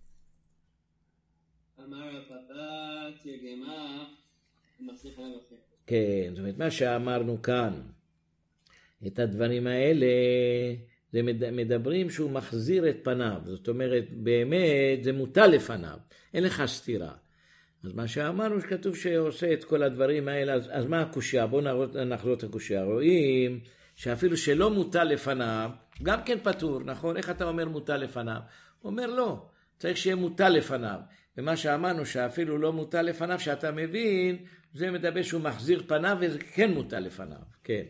אמר הפפה תרגמה, מחזיק עליו אחר. כן, זאת אומרת, מה שאמרנו כאן, את הדברים האלה, זה מדברים שהוא מחזיר את פניו. זאת אומרת, באמת, זה מוטל לפניו. אין לך סתירה. אז מה שאמרנו שכתוב שעושה את כל הדברים האלה, אז מה הקושיה? בואו נחזור את הקושיה. רואים שאפילו שלא מוטל לפניו, גם כן פטור, נכון? איך אתה אומר מוטל לפניו? הוא אומר לא, צריך שיהיה מוטל לפניו. ומה שאמרנו שאפילו לא מוטל לפניו, שאתה מבין, זה מדבר שהוא מחזיר פניו וזה כן מוטל לפניו. כן.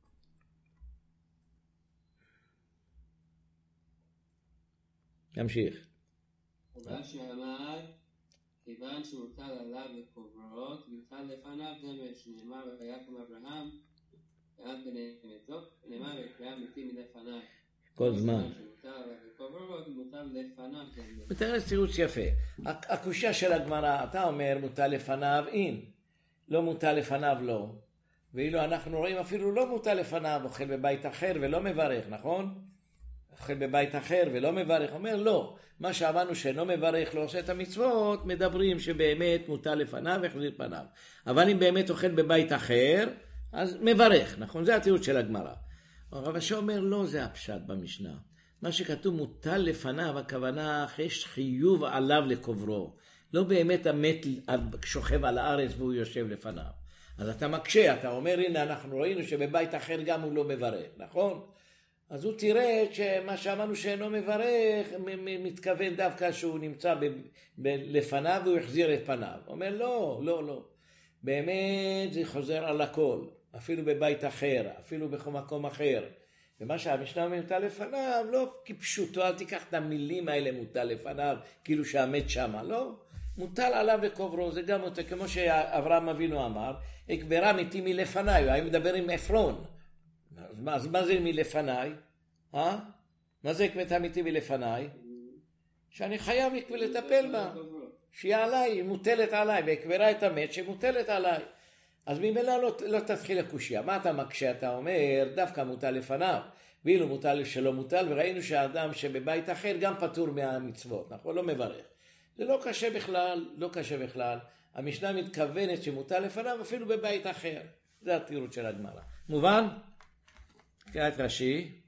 נמשיך. מה שאמר, כיוון שמוטל עליו לקוברות, מוטל לפניו דמר שנאמר ויקום אברהם, ועד בני מתו, נאמר וקרא מתים מלפניו. כל זמן. שמוטל עליו לקוברות, מוטל לפניו דמר. מתאר תירוץ יפה. הקושיה של הגמרא, אתה אומר מוטל לפניו אין, לא מוטל לפניו לא. ואילו אנחנו רואים אפילו לא מוטל לפניו, אוכל בבית אחר ולא מברך, נכון? אוכל בבית אחר ולא מברך, אומר לא. מה שאמרנו שאינו מברך, לא עושה את המצוות, מדברים שבאמת מוטל לפניו והחזיר פניו. אבל אם באמת אוכל בבית אחר, אז מברך, נכון? זה התירוץ של הגמרא. הרב שאומר לא, זה הפשט במשנה. מה שכתוב מוטל לפניו, הכוונה יש חיוב עליו לקוברו. לא באמת המת שוכב על הארץ והוא יושב לפניו. אז אתה מקשה, אתה אומר הנה אנחנו ראינו שבבית אחר גם הוא לא מברך, נכון? אז הוא תראה שמה שאמרנו שאינו מברך, מתכוון דווקא שהוא נמצא לפניו והוא יחזיר את פניו. הוא אומר לא, לא, לא. באמת זה חוזר על הכל, אפילו בבית אחר, אפילו בכל מקום אחר. ומה שהמשנה אומר מוטל לפניו, לא כפשוטו, אל תיקח את המילים האלה מוטל לפניו, כאילו שהמת שמה, לא. מוטל עליו לקוברו, זה גם אותו, כמו שאברהם אבינו אמר, אקברה מתי מלפניי, הוא מדבר עם אפרון. אז מה זה מלפניי? מה זה אקברה מתי מלפניי? שאני חייב לטפל בה, שהיא עליי, היא מוטלת עליי, ואקברה את המת שמוטלת עליי. אז ממילא לא תתחיל הקושיה. מה אתה מקשה? אתה אומר, דווקא מוטל לפניו, ואילו מוטל שלא מוטל, וראינו שהאדם שבבית אחר גם פטור מהמצוות, נכון? לא מברך. זה לא קשה בכלל, לא קשה בכלל. המשנה מתכוונת שמוטל לפניו אפילו בבית אחר. זה התירוץ של הגמרא. מובן? קרא את רש"י.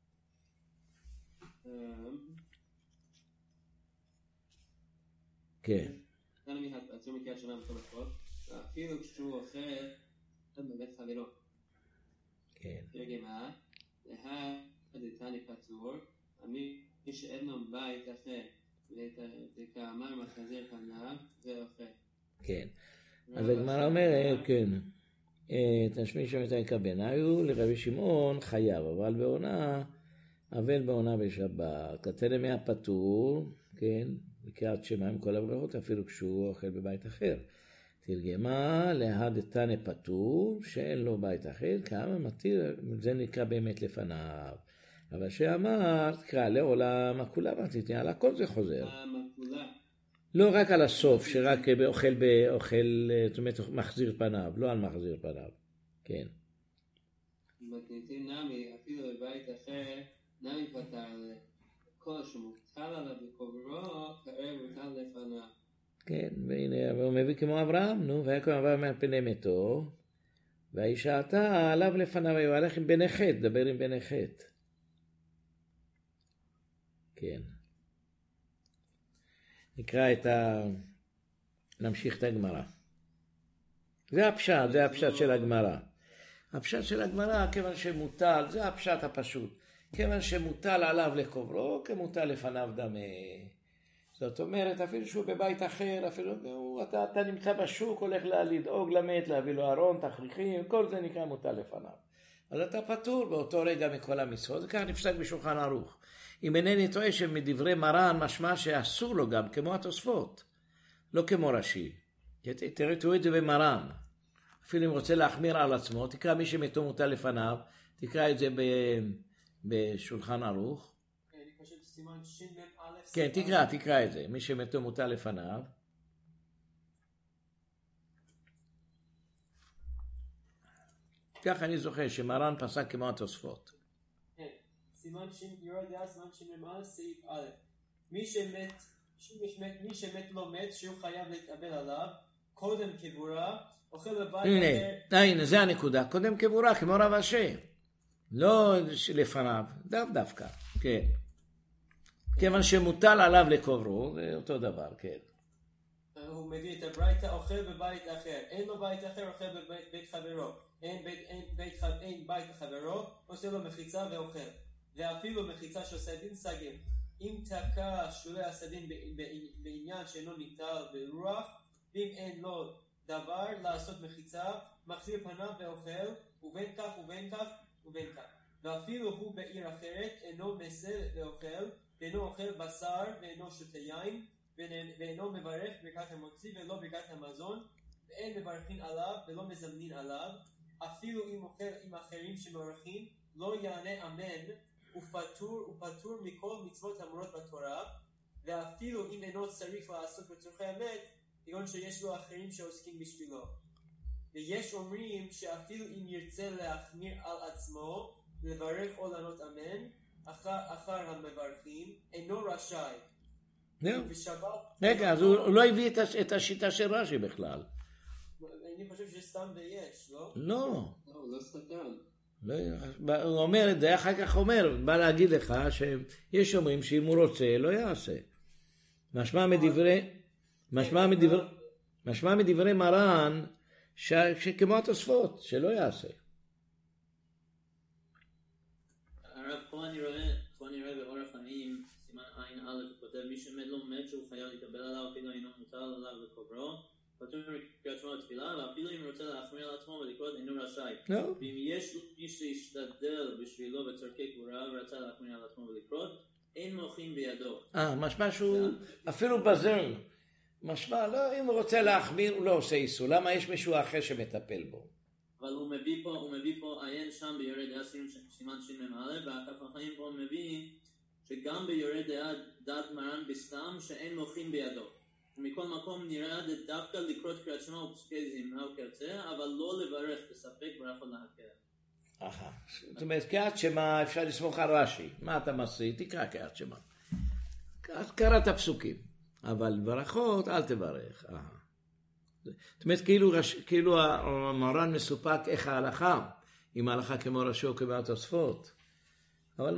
כן. כאן עצור מקריאת שמע בכל הכל, אפילו כשהוא אוכל בבית חברו. כן. תרגמה, להדתני פטור, מי שאינו בית אחר, וכאמר מחזיר פניו ואוכל. כן. אז הגמרא אומרת, כן. תשמיע שם את הכוונה, לרבי שמעון חייב, אבל בעונה בשבת. התלם מהפטור, כן, בקריאת שמע עם כל הברכות, אפילו כשהוא אוכל בבית אחר. תרגמה להדתני פטור, שאין לו בית אחר, כמה מתיר, זה נקרא באמת לפניו. אבל שאמר, תקרא לעולם, הכולה מתיתי, על הכל זה חוזר. לא רק על הסוף, שרק אוכל, זאת אומרת, מחזיר פניו, לא על מחזיר פניו. כן. מתניתים נמי, אפילו בבית אחר, נמי פתר כל שמוטל עליו בקוברו, כאר מוטל לפניו. כן, והנה, הוא מביא כמו אברהם, נו, והיה כמו אברהם מהפני מתו, והאישה עתה עליו לפניו, הוא הלך עם בני חטא, דבר עם בני חטא. כן. נקרא נמשיך את הגמרא. זה הפשט של הגמרא. הפשט של הגמרא, כיוון שמוטל, זה הפשט הפשוט. כיוון שמוטל עליו לקוברו, כמוטל לפניו דמה. זאת אומרת, אפילו שהוא בבית אחר, אפילו אתה נמצא בשוק, הולך לדאוג למת, להביא לו ארון, תכריכים, כל זה נקרא מוטל לפניו. אז אתה פטור באותו רגע מכל המצוות, וכך נפסק בשולחן ערוך. אם אינני טועה שמדברי מרן משמע שאסור לו גם, כמו התוספות, לא כמו רש"י. תראו את זה במרן. אפילו אם רוצה להחמיר על עצמו, תקרא מי שמתו מוטל לפניו, תקרא את זה בשולחן ערוך. אני חושב סימן שין א'. כן, תקרא את זה. מי שמתו מוטל לפניו. כך אני זוכר שמרן פסק כמו התוספות. סימן שין, יורד דעה, סימן שין א', סעיף א'. מי שמת לא מת, שהוא חייב להתאבל עליו, קודם קבורה, אוכל בבית אחר. הנה, זה הנקודה. קודם קבורה, כמו רב אשר. לא לפניו, דווקא, כן. כיוון שמוטל עליו לקוברו, זה אותו דבר, כן. הוא מביא את הברייתא, אוכל בבית אחר. אין לו בית אחר, אוכל בבית חברו. אין בית לחברו, עושה לו מחיצה ואוכל. ואפילו מחיצה של סדין סגים. אם תקע שולי הסדין בעניין שאינו ניטל ברוח, ואם אין לו דבר לעשות מחיצה, מחזיר פניו ואוכל, ובין כך ובין כך ובין כך. ואפילו הוא בעיר אחרת, אינו מסר ואוכל, ואינו אוכל בשר, ואינו שותה יין, ואינו מברך ברכת המוציא ולא ברכת המזון, ואין מברכין עליו ולא מזמנין עליו, אפילו אם אוכל עם אחרים שמברכין, לא יענה אמן, ופטור מכל מצוות אמורות בתורה, ואפילו אם אינו צריך לעשות בצורכי המת, כגון שיש לו אחרים שעוסקים בשבילו. ויש אומרים שאפילו אם ירצה להחמיר על עצמו, לברך או לענות אמן, אחר המברכים, אינו רשאי. רגע, אז הוא לא הביא את השיטה של רש"י בכלל. אני חושב שסתם ויש, לא? לא. לא סתם. הוא אומר את זה, אחר כך אומר, בא להגיד לך שיש אומרים שאם הוא רוצה, לא יעשה. משמע מדברי מרן, שכמו התוספות, שלא יעשה. הרב, פה אני רואה באורח חיים, סימן עין א', כותב מי שמת לא מת שהוא חייב לקבל עליו, אפילו אינו מוטל עליו לקוברו, פטור מקריאת שמע ותפילה, ואפילו אם רוצה להחמיר על עצמו ולקרות אינו רשאי. ואם יש מי שישתדל בשבילו בצורכי קבורה ורצה להחמיר על עצמו ולקרות, אין מוחין בידו. משמע שהוא אפילו בזר. משמע, לא, אם הוא רוצה להחמיר, הוא לא עושה איסור. למה יש מישהו אחר שמטפל בו? אבל הוא מביא פה עיין שם ביורד דעה סימן שין א', והכף החיים פה מביא שגם ביורד דעה דעת מרן בסתם שאין מוחין בידו. ומכל מקום נראה דווקא לקרות קריאת שמע ופסוקי זמרה וכיוצא, אבל לא לברך בספק ברכות להקל. זאת אומרת, קריאת שמע אפשר לסמוך על רש"י. מה אתה מסריט? תקרא קריאת שמע. קראת פסוקים. אבל ברכות אל תברך. זאת אומרת, כאילו המורן מסופק איך ההלכה, אם ההלכה כמו רש"י או כמו התוספות. אבל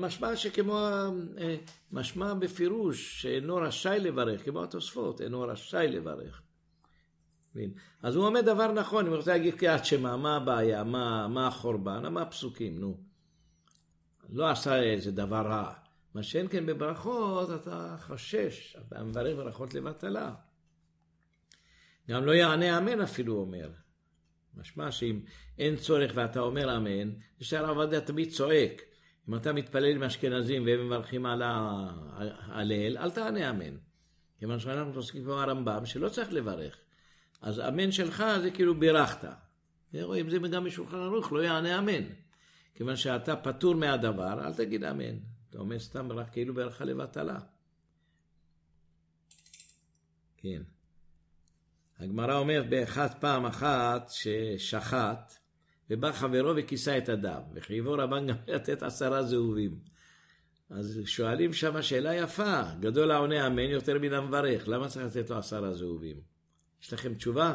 משמע בפירוש שאינו רשאי לברך, כמו התוספות, אינו רשאי לברך. אז הוא אומר דבר נכון, אם רוצה להגיד קריאת שמע, מה הבעיה, מה החורבן, מה הפסוקים, נו. לא עשה איזה דבר רע. מה שאין כן בברכות, אתה חושש, אתה מברך ברכות לבטלה. גם לא יענה אמן אפילו אומר. משמע שאם אין צורך ואתה אומר אמן, זה שהרב עובדיה תמיד צועק. אם אתה מתפלל עם אשכנזים והם מברכים על ההלל, אל תענה אמן. כיוון שאנחנו עוסקים פה הרמב"ם שלא צריך לברך. אז אמן שלך זה כאילו בירכת. רואים זה גם משולחן ערוך, לא יענה אמן. כיוון שאתה פטור מהדבר, אל תגיד אמן. אתה אומר סתם רק כאילו ברכה לבטלה. כן. הגמרא אומרת פעם אחת ששחט, ובא חברו וכיסה את הדם, וחייבו רבן גם לתת 10 זהובים. אז שואלים שם שאלה יפה, גדול העונה אמן יותר מן המברך, למה צריך לתת לו 10 זהובים? יש לכם תשובה?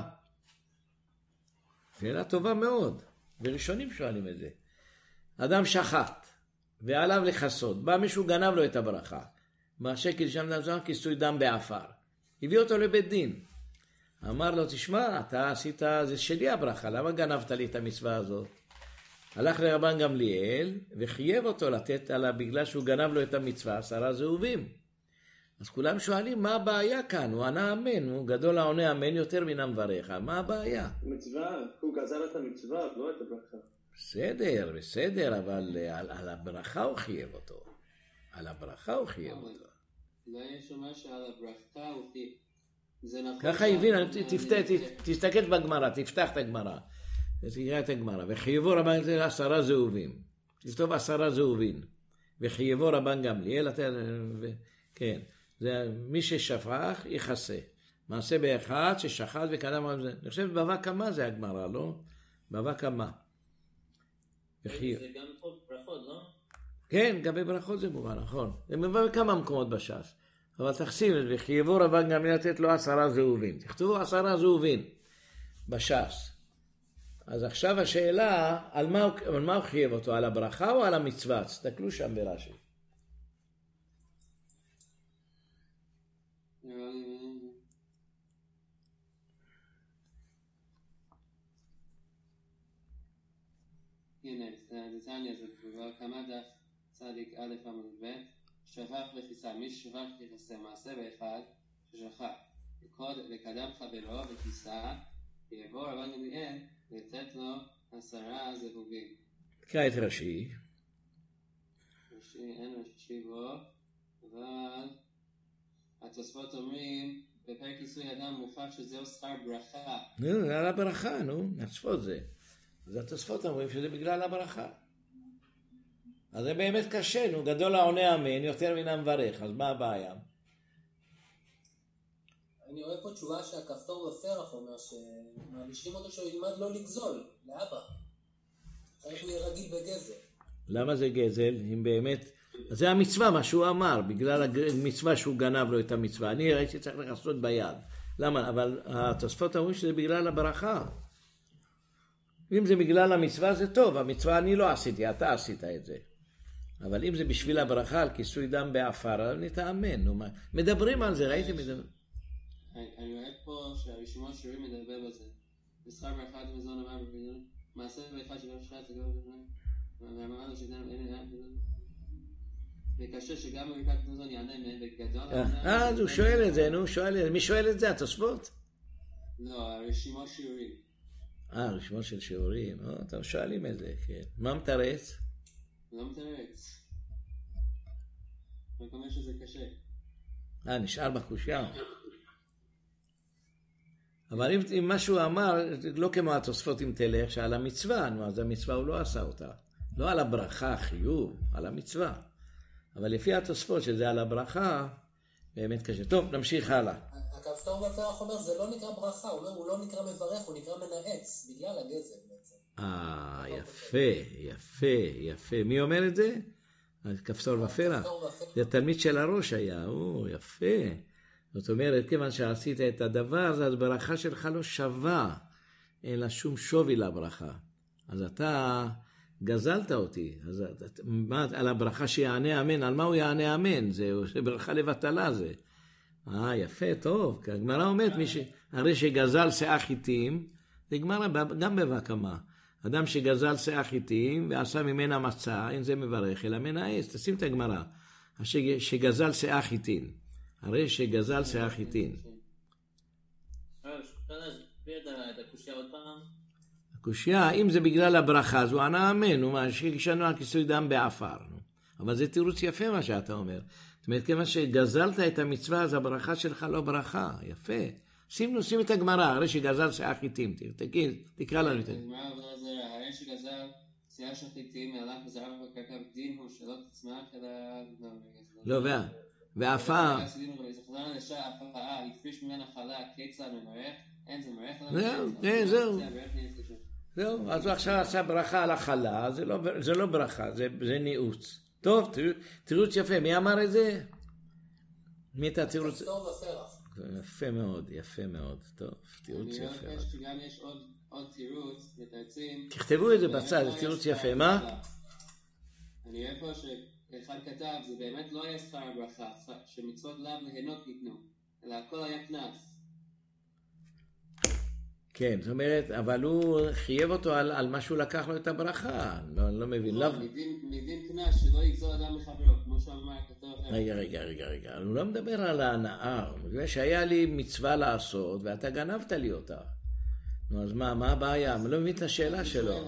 שאלה טובה מאוד, וראשונים שואלים את זה. אדם שחט, ועליו לחסות, בא מישהו גנב לו את הברכה, מהשקל שם נזון כיסוי דם באפר, הביא אותו לבית דין. אמר לו, תשמע, אתה עשית, זה שלי הברכה, למה גנבת לי את המצווה הזאת? הלך לרבן גמליאל וחייב אותו לתת עליו, בגלל שהוא גנב לו את המצווה 10 זהובים. אז כולם שואלים, מה הבעיה כאן? הוא ענה אמן, הוא גדול העונה אמן יותר מן המברך, מה הבעיה? מצווה, הוא גזל את המצווה, לא את הברכה. בסדר, אבל על הברכה הוא חייב אותו. על הברכה הוא חייב אותו. אולי יש אומר שעל הברכה הוא חייב. ככה הבין, תסתכל בגמרא, תפתח את הגמרא, תקרא את הגמרא, וחייבו רבן גמליאל 10 זהובים, תכתוב 10 זהובים, וחייבו רבן גמליאל, כן, זה מי ששפך יכסה, מעשה באחד ששחט וקדם, אני חושב בבא קמא זה הגמרא, לא? בבא קמא. זה גם פה ברכות, לא? כן, גם בברכות זה מובן, נכון, זה מביא בכמה מקומות בש"ס. אבל תחסים, וחייבו רבן גמליאל לתת לו 10 זהובים. תכתבו 10 זהובים בש"ס. אז עכשיו השאלה, על מה הוא חייב אותו? על הברכה או על המצווה? תסתכלו שם ברש"י. הנה, זה תניא, זה כבר כמה דף צדיק א' עמוד ב'. שפך וכיסה, מי ששפך יכסה מעשה באחד ששחט וקדם חברו וכיסה, יבוא רבן גמליאל לתת לו 10 זהובים. תקרא את רש"י. אין רש"י בו, אבל התוספות אומרים בפרק כיסוי אדם מוכח שזהו שכר ברכה. זה על הברכה, התוספות זה. אז התוספות אומרים שזה בגלל הברכה. אז זה באמת קשה, גדול העונה אמן יותר מן המברך, אז מה הבעיה? אני רואה פה תשובה שהכפתור בפרח אומר שמענישים אותו שהוא ילמד לא לגזול, לאבא. צריך הוא יהיה רגיל בגזל. למה זה גזל? אם באמת, אז זה המצווה, מה שהוא אמר, בגלל המצווה שהוא גנב לו את המצווה. אני ראיתי צריך לחסות ביד. למה? אבל התוספות אומרים שזה בגלל הברכה. אם זה בגלל המצווה זה טוב, המצווה אני לא עשיתי, אתה עשית את זה. אבל אם זה בשביל הברכה על כיסוי דם באפר, נתאמן. מדברים על זה, ראיתי מדברים. אני רואה פה שהרשימות שירים מדבר בזה. בשכר ברכה את המזון אמר בבידון, מעשה באחד שגם שחט לגבי בבידון, ואמר לו שגם אין אדם בבידון. וקשה שגם בברכת המזון יענה מהם בגדול. אז הוא שואל את זה, מי שואל את זה? התוספות? לא, הרשימות שירים. רשימות של שיעורים, אתם שואלים את זה, כן. מה מתרץ? לא מתרץ. רק אומר שזה קשה. נשאר בקושיה. אבל אם משהו אמר, לא כמו התוספות אם תלך, שעל המצווה, אז המצווה הוא לא עשה אותה. לא על הברכה, חיוב, על המצווה. אבל לפי התוספות שזה על הברכה, באמת קשה. טוב, נמשיך הלאה. הכפתור בפרח אומר, זה לא נקרא ברכה, הוא לא נקרא מברך, הוא נקרא מנאץ, בגלל הגזל בעצם. יפה. מי אומר את זה? כפתור בפרח. זה תלמיד של הראש היה, יפה. זאת אומרת, כיוון שעשית את הדבר, אז הברכה שלך לא שווה, אין לה שום שווי לברכה. אז אתה גזלת אותי, אז מה על הברכה שיענה אמן? על מה הוא יענה אמן? זה ברכה לבטלה זה. יפה, טוב. כי הגמרא אומרת, הרי שגזל שאה חיטים, זה גמרא גם בבקמה. אדם שגזל שאה חיטים ועשה ממנה מצה, אין זה מברך, אלא מן העץ. תשים את הגמרא. שגזל שאה חיטין. הרי שגזל שאה חיטין. את הקושיה עוד פעם? הקושיה, אם זה בגלל הברכה, אז הוא ענה אמן, הוא מה שישנו על כיסוי דם בעפר. אבל זה תירוץ יפה מה שאתה אומר. זאת אומרת, כיוון שגזלת את המצווה, אז הברכה שלך לא ברכה. יפה. שים את הגמרא, הרי שגזל שאה חיטים. תקרא לנו את זה. הגמרא אומר זה, הרי שגזל שאה של חיטים, הלך וזרק בקרקע בדין, הוא שלא תצמח אלא... לא, והפעם... זכרן לשעה הפעה, הפריש ממנה חלה, כיצד מברך, אין זה מברך. זהו, אז הוא עכשיו עשה ברכה על החלה, זה לא ברכה, זה ניעוץ. טוב, תירוץ יפה, מי אמר את זה? מי את התירוץ? יפה מאוד, יפה מאוד, טוב, תירוץ יפה. אני רואה שגם יש עוד תירוץ ותרצים. תכתבו את זה בצד, זה תירוץ יפה, מה? אני רואה פה שאחד כתב, זה באמת לא היה שכר הברכה, שמצוות לאו ליהנות ניתנו, אלא הכל היה קנס. כן, זאת אומרת, אבל הוא חייב אותו על מה שהוא לקח לו את הברכה. לא מבין. מדין קנס שלא יגזול אדם מחברו, כמו שאמר כתוב. רגע. הוא לא מדבר על ההנאה. הוא מדבר שהיה לי מצווה לעשות, ואתה גנבת לי אותה. נו, אז מה הבעיה? אני לא מבין את השאלה שלו.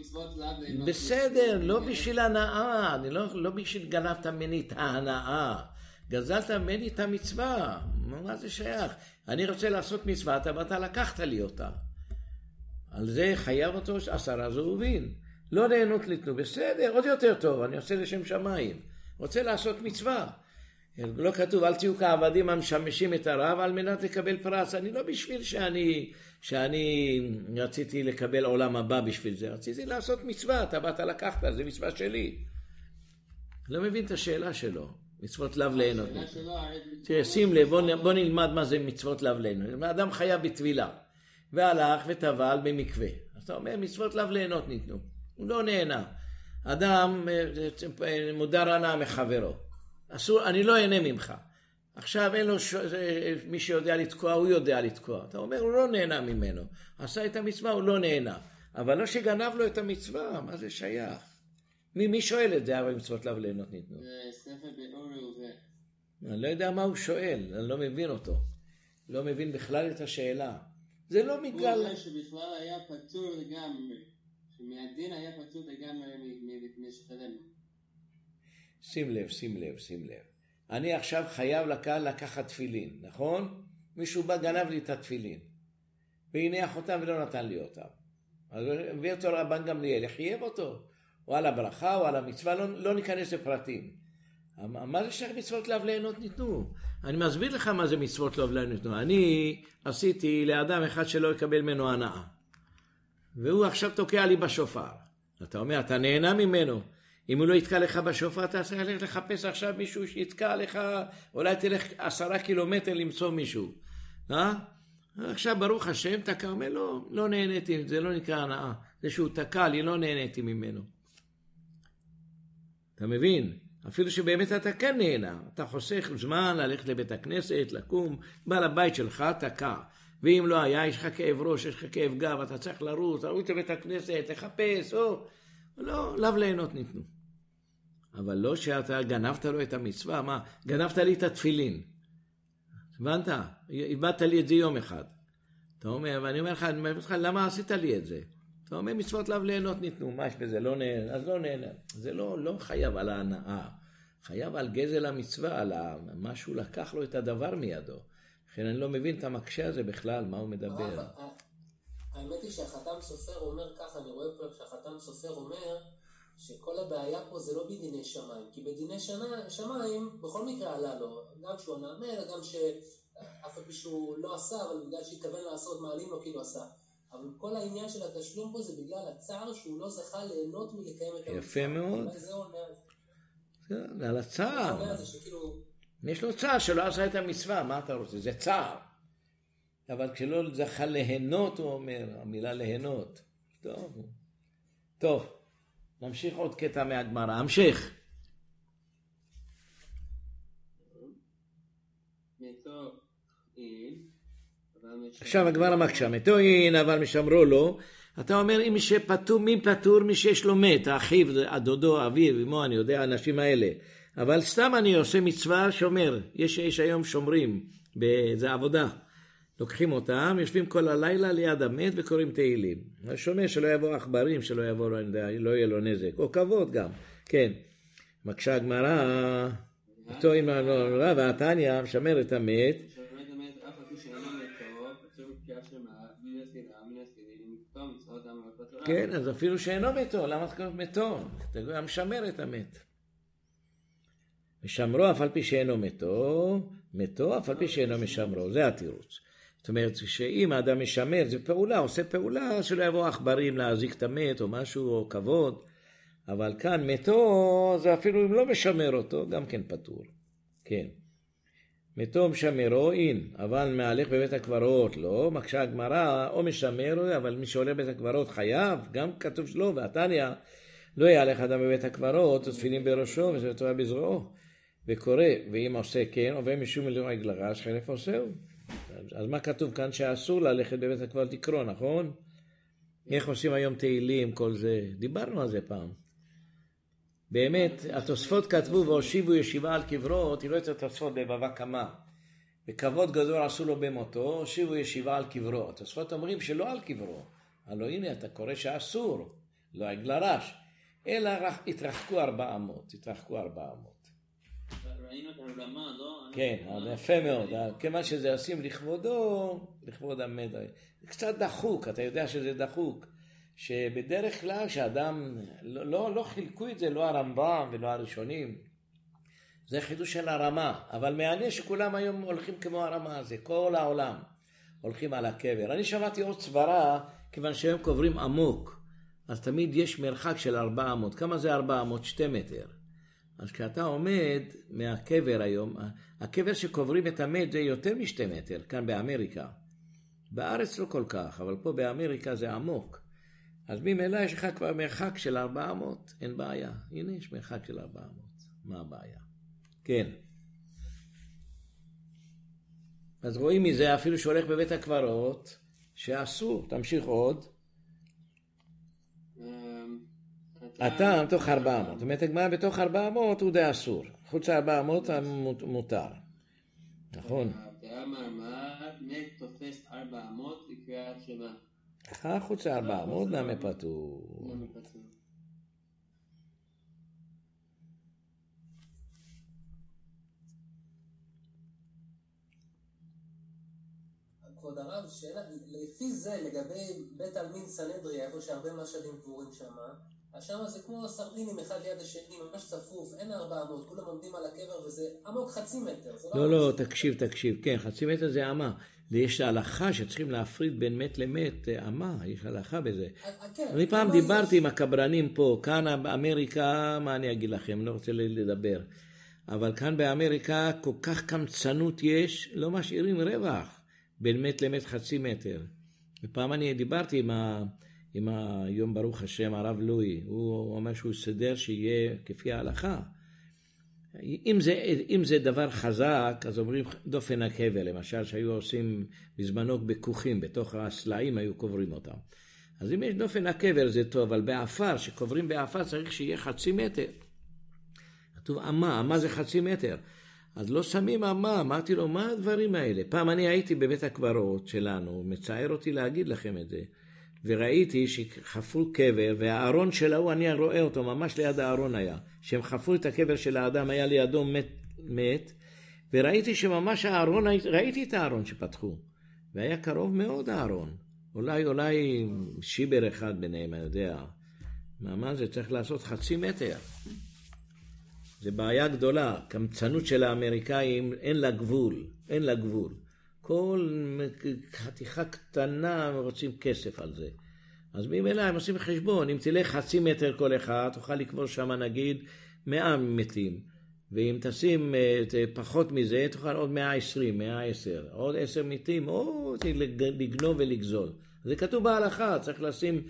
בסדר, לא בשביל הנאה. לא בשביל גנבת ממני את ההנאה. גזלת ממני את המצווה. מה זה שייך? אני רוצה לעשות מצווה, אתה לקחת לי אותה. על זה חייב אותו 10 זהובים. לא נהנות ליתנו, בסדר, עוד יותר טוב, אני עושה לשם שמיים. רוצה לעשות מצווה. לא כתוב, אל תהיו כעבדים המשמשים את הרב על מנת לקבל פרס. אני לא בשביל שאני רציתי לקבל עולם הבא בשביל זה. רציתי לעשות מצווה, אתה באת לקחת, זה מצווה שלי. לא מבין את השאלה שלו. מצוות לאו ליהנות. תראה, שים לב, בוא נלמד מה זה מצוות לאו ליהנות. אדם חייב בטבילה, והלך וטבל במקווה. אז אתה אומר, מצוות לאו ליהנות ניתנו. הוא לא נהנה. אדם מודר הנאה מחברו. אני לא אהנה ממך. עכשיו אין לו מי שיודע לתקוע, הוא יודע לתקוע. אתה אומר, הוא לא נהנה ממנו. עשה את המצווה, הוא לא נהנה. אבל לא שגנב לו את המצווה, מה זה שייך? מי שואל את זה, אבל מצוות לאו ליהנות ניתנו? זה ספר באור ראובן. אני לא יודע מה הוא שואל, אני לא מבין אותו. לא מבין בכלל את השאלה. זה לא בגלל... הוא אומר שבכלל היה פטור לגמרי. שמהדין היה פטור לגמרי משתלם. שים לב. אני עכשיו חייב לקחת תפילין, נכון? מישהו בא גנב לי את התפילין. והניח אותם ולא נתן לי אותם. אז הביא אותו רבן גמליאל, חייב אותו. או על הברכה או על המצווה, לא ניכנס לפרטים. מה זה שייך מצוות לאו ליהנות ניתנו? אני מסביר לך מה זה מצוות לאו ליהנות ניתנו. אני עשיתי לאדם אחד שלא יקבל ממנו הנאה. והוא עכשיו תוקע לי בשופר. אתה אומר, אתה נהנה ממנו. אם הוא לא יתקע לך בשופר, אתה צריך ללכת לחפש עכשיו מישהו שיתקע לך, אולי תלך 10 קילומטר למצוא מישהו. עכשיו ברוך השם, תקע, אומר, לא נהניתי, זה לא נקרא הנאה. זה שהוא תקע לי, לא נהניתי ממנו. אתה מבין? אפילו שבאמת אתה כן נהנה. אתה חוסך זמן ללכת לבית הכנסת, לקום, בא לבית שלך, תקע. ואם לא היה, יש לך כאב ראש, יש לך כאב גב, אתה צריך לרוץ לבית הכנסת, לחפש, לא, לאו ליהנות ניתנו. אבל לא שאתה גנבת לו את המצווה, מה? גנבת לי את התפילין. הבנת? איבדת לי את זה יום אחד. אתה אומר, ואני אומר לך, למה עשית לי את זה? אתה אומר, מצוות לאו ליהנות ניתנו, מה יש בזה? לא נהנה, אז לא נהנה. זה לא חייב על ההנאה. חייב על גזל המצווה, על משהו לקח לו את הדבר מידו. לכן אני לא מבין את המקשה הזה בכלל, מה הוא מדבר. האמת היא שהחתם סופר אומר ככה, אני רואה פה שהחתם סופר אומר שכל הבעיה פה זה לא בדיני שמיים, כי בדיני שמיים בכל מקרה עלה לו, גם שהוא נאמר, גם שאף אחד שהוא לא עשה, אבל בגלל שהתכוון לעשות מעלים לו כאילו עשה. אבל כל העניין של התשלום פה זה בגלל הצער שהוא לא זכה ליהנות מלקיים את המצווה. יפה מאוד. זה אומר... על הצער. זה שכאילו... יש לו צער שלא עשה את המצווה, מה אתה רוצה? זה צער. אבל כשלא זכה ליהנות, הוא אומר, המילה ליהנות. טוב, נמשיך עוד קטע מהגמרא, המשך. עכשיו הגמרא מקשה, מתו אין אבל משמרו לו. אתה אומר, אם מי פטור, מי שיש לו מת, אחיו, הדודו, אביו, אמו, אני יודע, האנשים האלה. אבל סתם אני עושה מצווה שומר. יש היום שומרים, זה עבודה. לוקחים אותם, יושבים כל הלילה ליד המת וקוראים תהילים. השומר שלא יבוא עכברים, שלא יבוא, לא יהיה לו נזק. או כבוד גם, כן. מקשה הגמרא, מתו אין והתניא משמר את המת. כן, אז אפילו שאינו מתו, למה אתה קורא מתו? אתה גם משמר את המת. משמרו אף על פי שאינו מתו אף על פי שאינו משמרו, זה התירוץ. זאת אומרת, שאם האדם משמר, זה פעולה, עושה פעולה שלא יבוא עכברים להזיק את המת או משהו, או כבוד. אבל כאן מתו, זה אפילו אם לא משמר אותו, גם כן פטור. כן. מתו משמרו, אין, אבל מהלך בבית הקברות, לא, מקשה הגמרא, או משמר, אבל מי שהולך בבית הקברות חייב, גם כתוב שלו, והתניא, לא יהלך אדם בבית הקברות, תפילין בראשו, וזה תורה בזרועו, וקורא, ואם עושה כן, עובר משום מלורג לרש, חלף עושהו. אז מה כתוב כאן? שאסור ללכת בבית הקברות לקרוא, נכון? איך עושים היום תהילים, כל זה? דיברנו על זה פעם. באמת, התוספות כתבו והושיבו ישיבה על קברו, תראו את התוספות בבבא קמא. בכבוד גדול עשו לו במותו, הושיבו ישיבה על קברו. התוספות אומרים שלא על קברו. הלוא הנה, אתה קורא שאסור, לא עגל הרש, אלא התרחקו 400. ראינו את הרמה, לא? כן, יפה מאוד. כיוון שזה עושים לכבודו, לכבוד המת. קצת דחוק, אתה יודע שזה דחוק. שבדרך כלל שאדם, לא חילקו את זה, לא הרמב"ם ולא הראשונים. זה חידוש של הרמה. אבל מעניין שכולם היום הולכים כמו הרמה הזה. כל העולם הולכים על הקבר. אני שמעתי עוד סברה, כיוון שהם קוברים עמוק. אז תמיד יש מרחק של 400. כמה זה 400? 2 מטר. אז כשאתה עומד מהקבר היום, הקבר שקוברים את המת זה יותר מ2 מטר, כאן באמריקה. בארץ לא כל כך, אבל פה באמריקה זה עמוק. אז ממילא יש לך כבר מרחק של 400, אין בעיה. הנה יש מרחק של 400, מה הבעיה? כן. אז רואים מזה אפילו שהולך בבית הקברות, שאסור, תמשיך עוד. אתה בתוך 400, זאת אומרת, הגמרא בתוך 400 הוא די אסור, חוץ 400 מותר, נכון? דעה מעמד, מת תופס 400 לקריאת שמע. חוץ 400 נמי פטור. כבוד הרב, שאלה, לפי זה לגבי בית עלמין סנהדריה, איפה שהרבה משאבים קבורים שם, אז שם זה כמו סרדינים אחד ליד השני, ממש צפוף, אין 400, כולם עומדים על הקבר וזה עמוק 0.5 מטר. לא, תקשיב, כן, 0.5 מטר זה אמה. יש הלכה שצריכים להפריד בין מת למת, אמה, יש הלכה בזה. אני פעם דיברתי עם הקברנים פה, כאן באמריקה, מה אני אגיד לכם, לא רוצה לדבר. אבל כאן באמריקה כל כך קמצנות יש, לא משאירים רווח בין מת למת 0.5 מטר. ופעם אני דיברתי עם היום ברוך השם, הרב לואי, הוא אומר שהוא סדר שיהיה כפי ההלכה. אם זה דבר חזק, אז אומרים דופן הקבר, למשל שהיו עושים בזמנו בכוכים, בתוך הסלעים היו קוברים אותם. אז אם יש דופן הקבר זה טוב, אבל באפר, שקוברים באפר צריך שיהיה 0.5 מטר. כתוב אמה זה 0.5 מטר. אז לא שמים אמה, אמרתי לו, מה הדברים האלה? פעם אני הייתי בבית הקברות שלנו, מצער אותי להגיד לכם את זה, וראיתי שחפרו קבר, והארון שלו, אני רואה אותו, ממש ליד הארון היה, שהם חפרו את הקבר של האדם, היה לידו מת, וראיתי שממש הארון, ראיתי את הארון שפתחו, והיה קרוב מאוד הארון, אולי שיבר אחד ביניהם, אני יודע, מה זה צריך לעשות 0.5 מטר, זה בעיה גדולה, קמצנות של האמריקאים, אין לה גבול, כל חתיכה קטנה רוצים כסף על זה. אז ממילא הם עושים חשבון, אם תלך 0.5 מטר כל אחד, תוכל לקבור שם נגיד 100 מתים. ואם תשים פחות מזה, תוכל עוד 120, 110, עוד 10 מתים, או לגנוב ולגזול. זה כתוב בהלכה, צריך לשים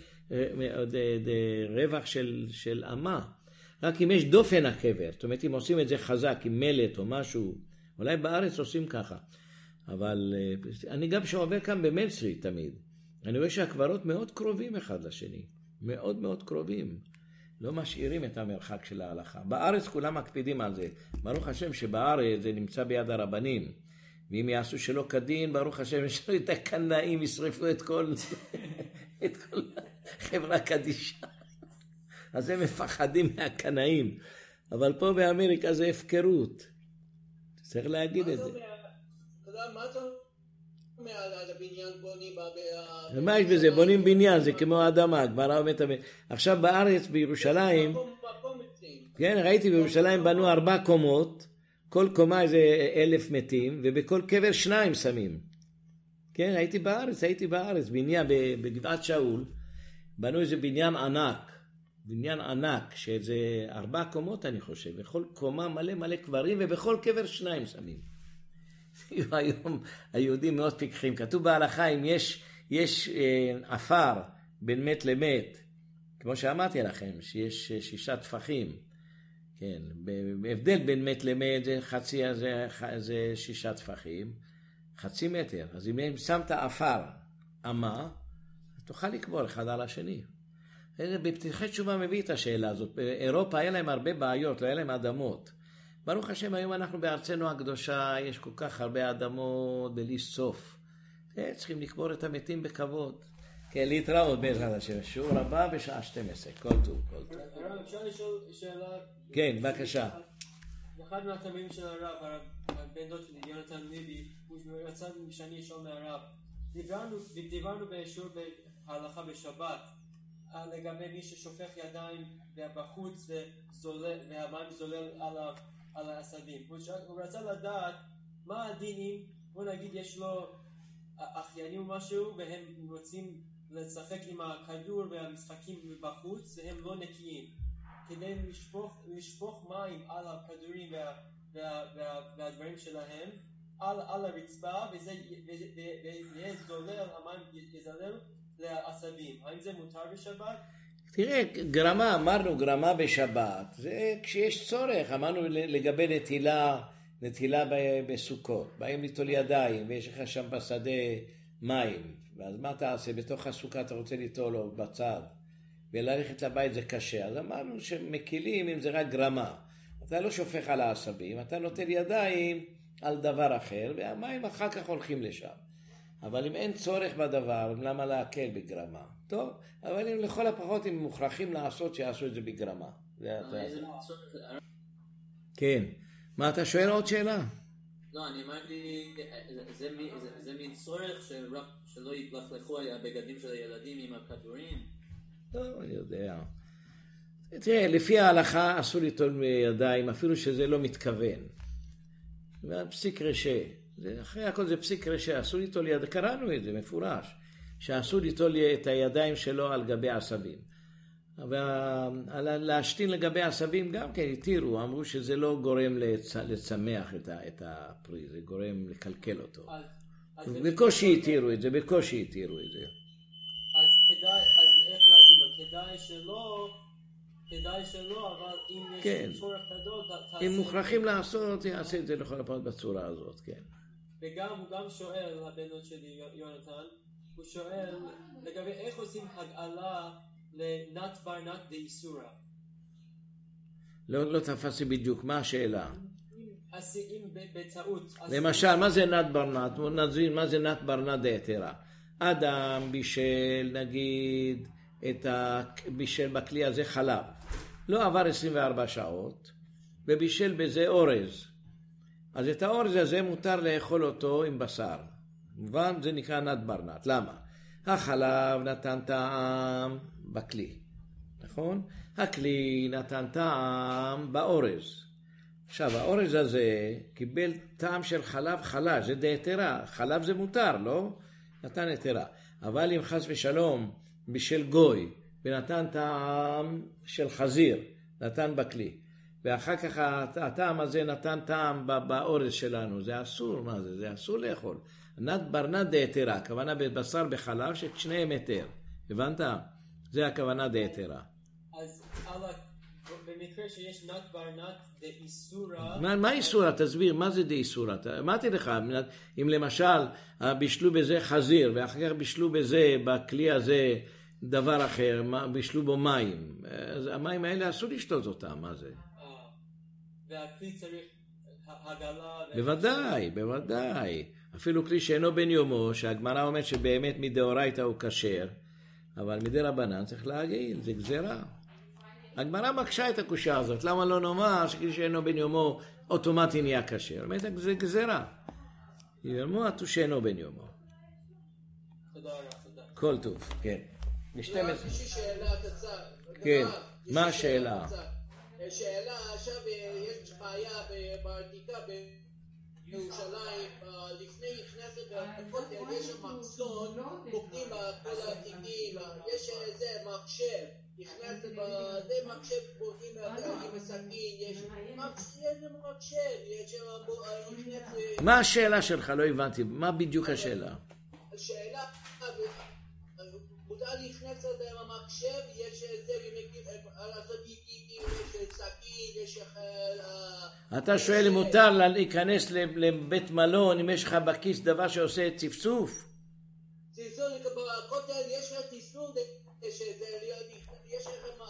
רווח של אמה. רק אם יש דופן הקבר, זאת אומרת, אם עושים את זה חזק, עם מלט או משהו, אולי בארץ עושים ככה. אבל אני גם שעובר כאן במלצרי תמיד, אני רואה שהקברות מאוד קרובים אחד לשני, מאוד מאוד קרובים. לא משאירים את המרחק של ההלכה. בארץ כולם מקפידים על זה. ברוך השם שבארץ זה נמצא ביד הרבנים. ואם יעשו שלא כדין, ברוך השם יש לו את הקנאים, ישרפו את כל חברה קדישה. אז הם מפחדים מהקנאים. אבל פה באמריקה זה הפקרות. צריך להגיד את זה. מה אתה אומר על הבניין בונים? ומה יש בזה? בונים בניין, זה כמו האדמה. עכשיו בארץ, בירושלים, כן, ראיתי בירושלים בנו 4 קומות, כל קומה איזה 1,000 מתים, ובכל קבר 2 שמים. כן, הייתי בארץ, בניין בגבעת שאול, בנו איזה בניין ענק, שזה 4 קומות אני חושב, בכל קומה מלא קברים, ובכל קבר 2 שמים. היום היהודים מאוד פיקחים, כתוב בהלכה, אם יש אפר בין מת למת, כמו שאמרתי לכם, שיש 6 טפחים, כן, בהבדל בין מת למת זה חצי, זה 6 טפחים, חצי מטר, אז אם שמת אפר אמה, תוכל לקבור אחד על השני. בפתיחי תשובה מביא את השאלה הזאת, באירופה היה להם הרבה בעיות, לא היה להם אדמות, ברוך השם היום אנחנו בארצנו הקדושה, יש כל כך הרבה אדמות בלי סוף, צריכים לקבור את המתים בכבוד. כן, להתראות בעזרת השם, שיעור הבא בשעה 12, כל טוב. אפשר לשאול שאלה? כן, בבקשה. אחד מהתלמידים של הרב, הבן דוד שלי, יונתן ליבי, הוא רצה שאני אשאול מהרב. דיברנו בשיעור בהלכה בשבת, לגבי מי ששופך ידיים בחוץ והמים זולל על העשבים. הוא רצה לדעת מה הדינים, בוא נגיד יש לו אחיינים או משהו והם רוצים לשחק עם הכדור והמשחקים בחוץ והם לא נקיים. כדי לשפוך מים על הכדורים והדברים שלהם על הרצפה וזה יהיה זולל, המים יזלל לעשבים. האם זה מותר בשבת? תראה, אמרנו גרמה בשבת, זה כשיש צורך, אמרנו לגבי נטילה בסוכות, באים ליטול ידיים ויש לך שם בשדה מים, ואז מה אתה עושה? בתוך הסוכה אתה רוצה ליטול או בצד, וללכת לבית זה קשה, אז אמרנו שמקילים אם זה רק גרמה, אתה לא שופך על העשבים, אתה נוטל ידיים על דבר אחר, והמים אחר כך הולכים לשם. אבל אם אין צורך בדבר, למה להקל בגרמה? טוב, אבל אם לכל הפחות אם מוכרחים לעשות, שיעשו את זה בגרמה. כן. מה, אתה שואל עוד שאלה? לא, אני אמרתי, זה מין צורך שלא יתלכלכו הבגדים של הילדים עם הכדורים? לא, אני יודע. תראה, לפי ההלכה אסור ליטול ידיים, אפילו שזה לא מתכוון. פסיק רשע. אחרי הכל זה פסיק רשע, אסור ליטול ידיים, קראנו את זה מפורש, שאסור ליטול את הידיים שלו על גבי עשבים. להשתין לגבי עשבים גם כן התירו, אמרו שזה לא גורם לצמח את הפרי, זה גורם לקלקל אותו. בקושי התירו את זה, אז איך להגיד לו, כדאי שלא, אבל אם יש צורך גדול, תעשה. אם מוכרחים לעשות, יעשה את זה לכל הפעמים בצורה הזאת, כן. וגם הוא גם שואל, הבן דוד שלי יונתן, הוא שואל לגבי איך עושים הגאלה לנת ברנת דאיסורה. לא תפסתי בדיוק, מה השאלה? אם בטעות. למשל, מה זה נת ברנת? נזין, מה זה נת ברנת דהתרה? אדם בישל, נגיד, בישל בכלי הזה חלב. לא עבר 24 שעות, ובישל בזה אורז. אז את האורז הזה מותר לאכול אותו עם בשר. מובן? זה נקרא נת ברנת. למה? החלב נתן טעם בכלי. נכון? הכלי נתן טעם באורז. עכשיו, האורז הזה קיבל טעם של חלב חלש, זה דהתרה. חלב זה מותר, לא? נתן היתרה. אבל אם חס ושלום בשל גוי, ונתן טעם של חזיר, נתן בכלי. ואחר כך הטעם הזה נתן טעם באורז שלנו, זה אסור, מה זה? זה אסור לאכול. נת ברנת דהתרה, הכוונה בבשר בחלב ששניהם היתר, הבנת? זה הכוונה דהתרה. אז במקרה שיש נת ברנת דאיסורה... מה איסורה? תסביר, מה זה דאיסורה? אמרתי לך, אם למשל בישלו בזה חזיר, ואחר כך בישלו בזה, בכלי הזה, דבר אחר, בישלו בו מים, אז המים האלה אסור לשתות אותם, מה זה? והכלי צריך הגלה... בוודאי, בוודאי. אפילו כלי שאינו בן יומו, שהגמרא אומרת שבאמת מדאורייתא הוא כשר, אבל מדי רבנן צריך להגיד, זה גזירה. הגמרא מקשה את הקושה הזאת, למה לא נאמר שכלי שאינו בן יומו אוטומטי נהיה כשר? זה גזירה. ירמו עטו שאינו בן יומו. תודה רבה, תודה. כל טוב, כן. יש לי שאלה קצר. כן, מה השאלה? שאלה, עכשיו יש בעיה בעתיקה בירושלים, לפני נכנסת בכותל, יש שם מחסון, פוגעים בכל העתיקים, יש איזה מחשב, נכנסת בזה מחשב, פוגעים עם הסכין, יש מחשב, יש נכנסת... מה השאלה שלך? לא הבנתי, מה בדיוק השאלה? השאלה, מותר להכנס למחשב, יש איזה, יש סכין, יש... אתה שואל אם מותר להיכנס לבית מלון אם יש לך בכיס דבר שעושה צפצוף? צפצוף, בכותל יש לך צפצוף, יש לך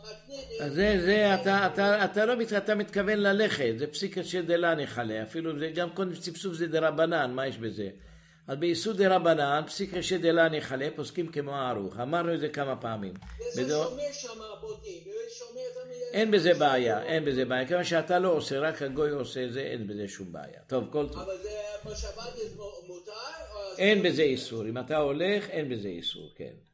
מגנט. אתה מתכוון ללכת, זה פסיקה שדלה נחלה, אפילו גם כל צפצוף זה דרבנן, מה יש בזה? אז ביסוד דרבנן, פסיקה שדלה נחלה, פוסקים כמו הערוך, אמרנו את זה כמה פעמים. זה שומר שם בוטי, אין בזה בעיה, אין בזה בעיה, כיוון שאתה לא עושה, רק הגוי עושה זה, אין בזה שום בעיה. טוב, כל טוב. אבל זה בשבת מותר? אין בזה איסור, אם אתה הולך, אין בזה איסור, כן.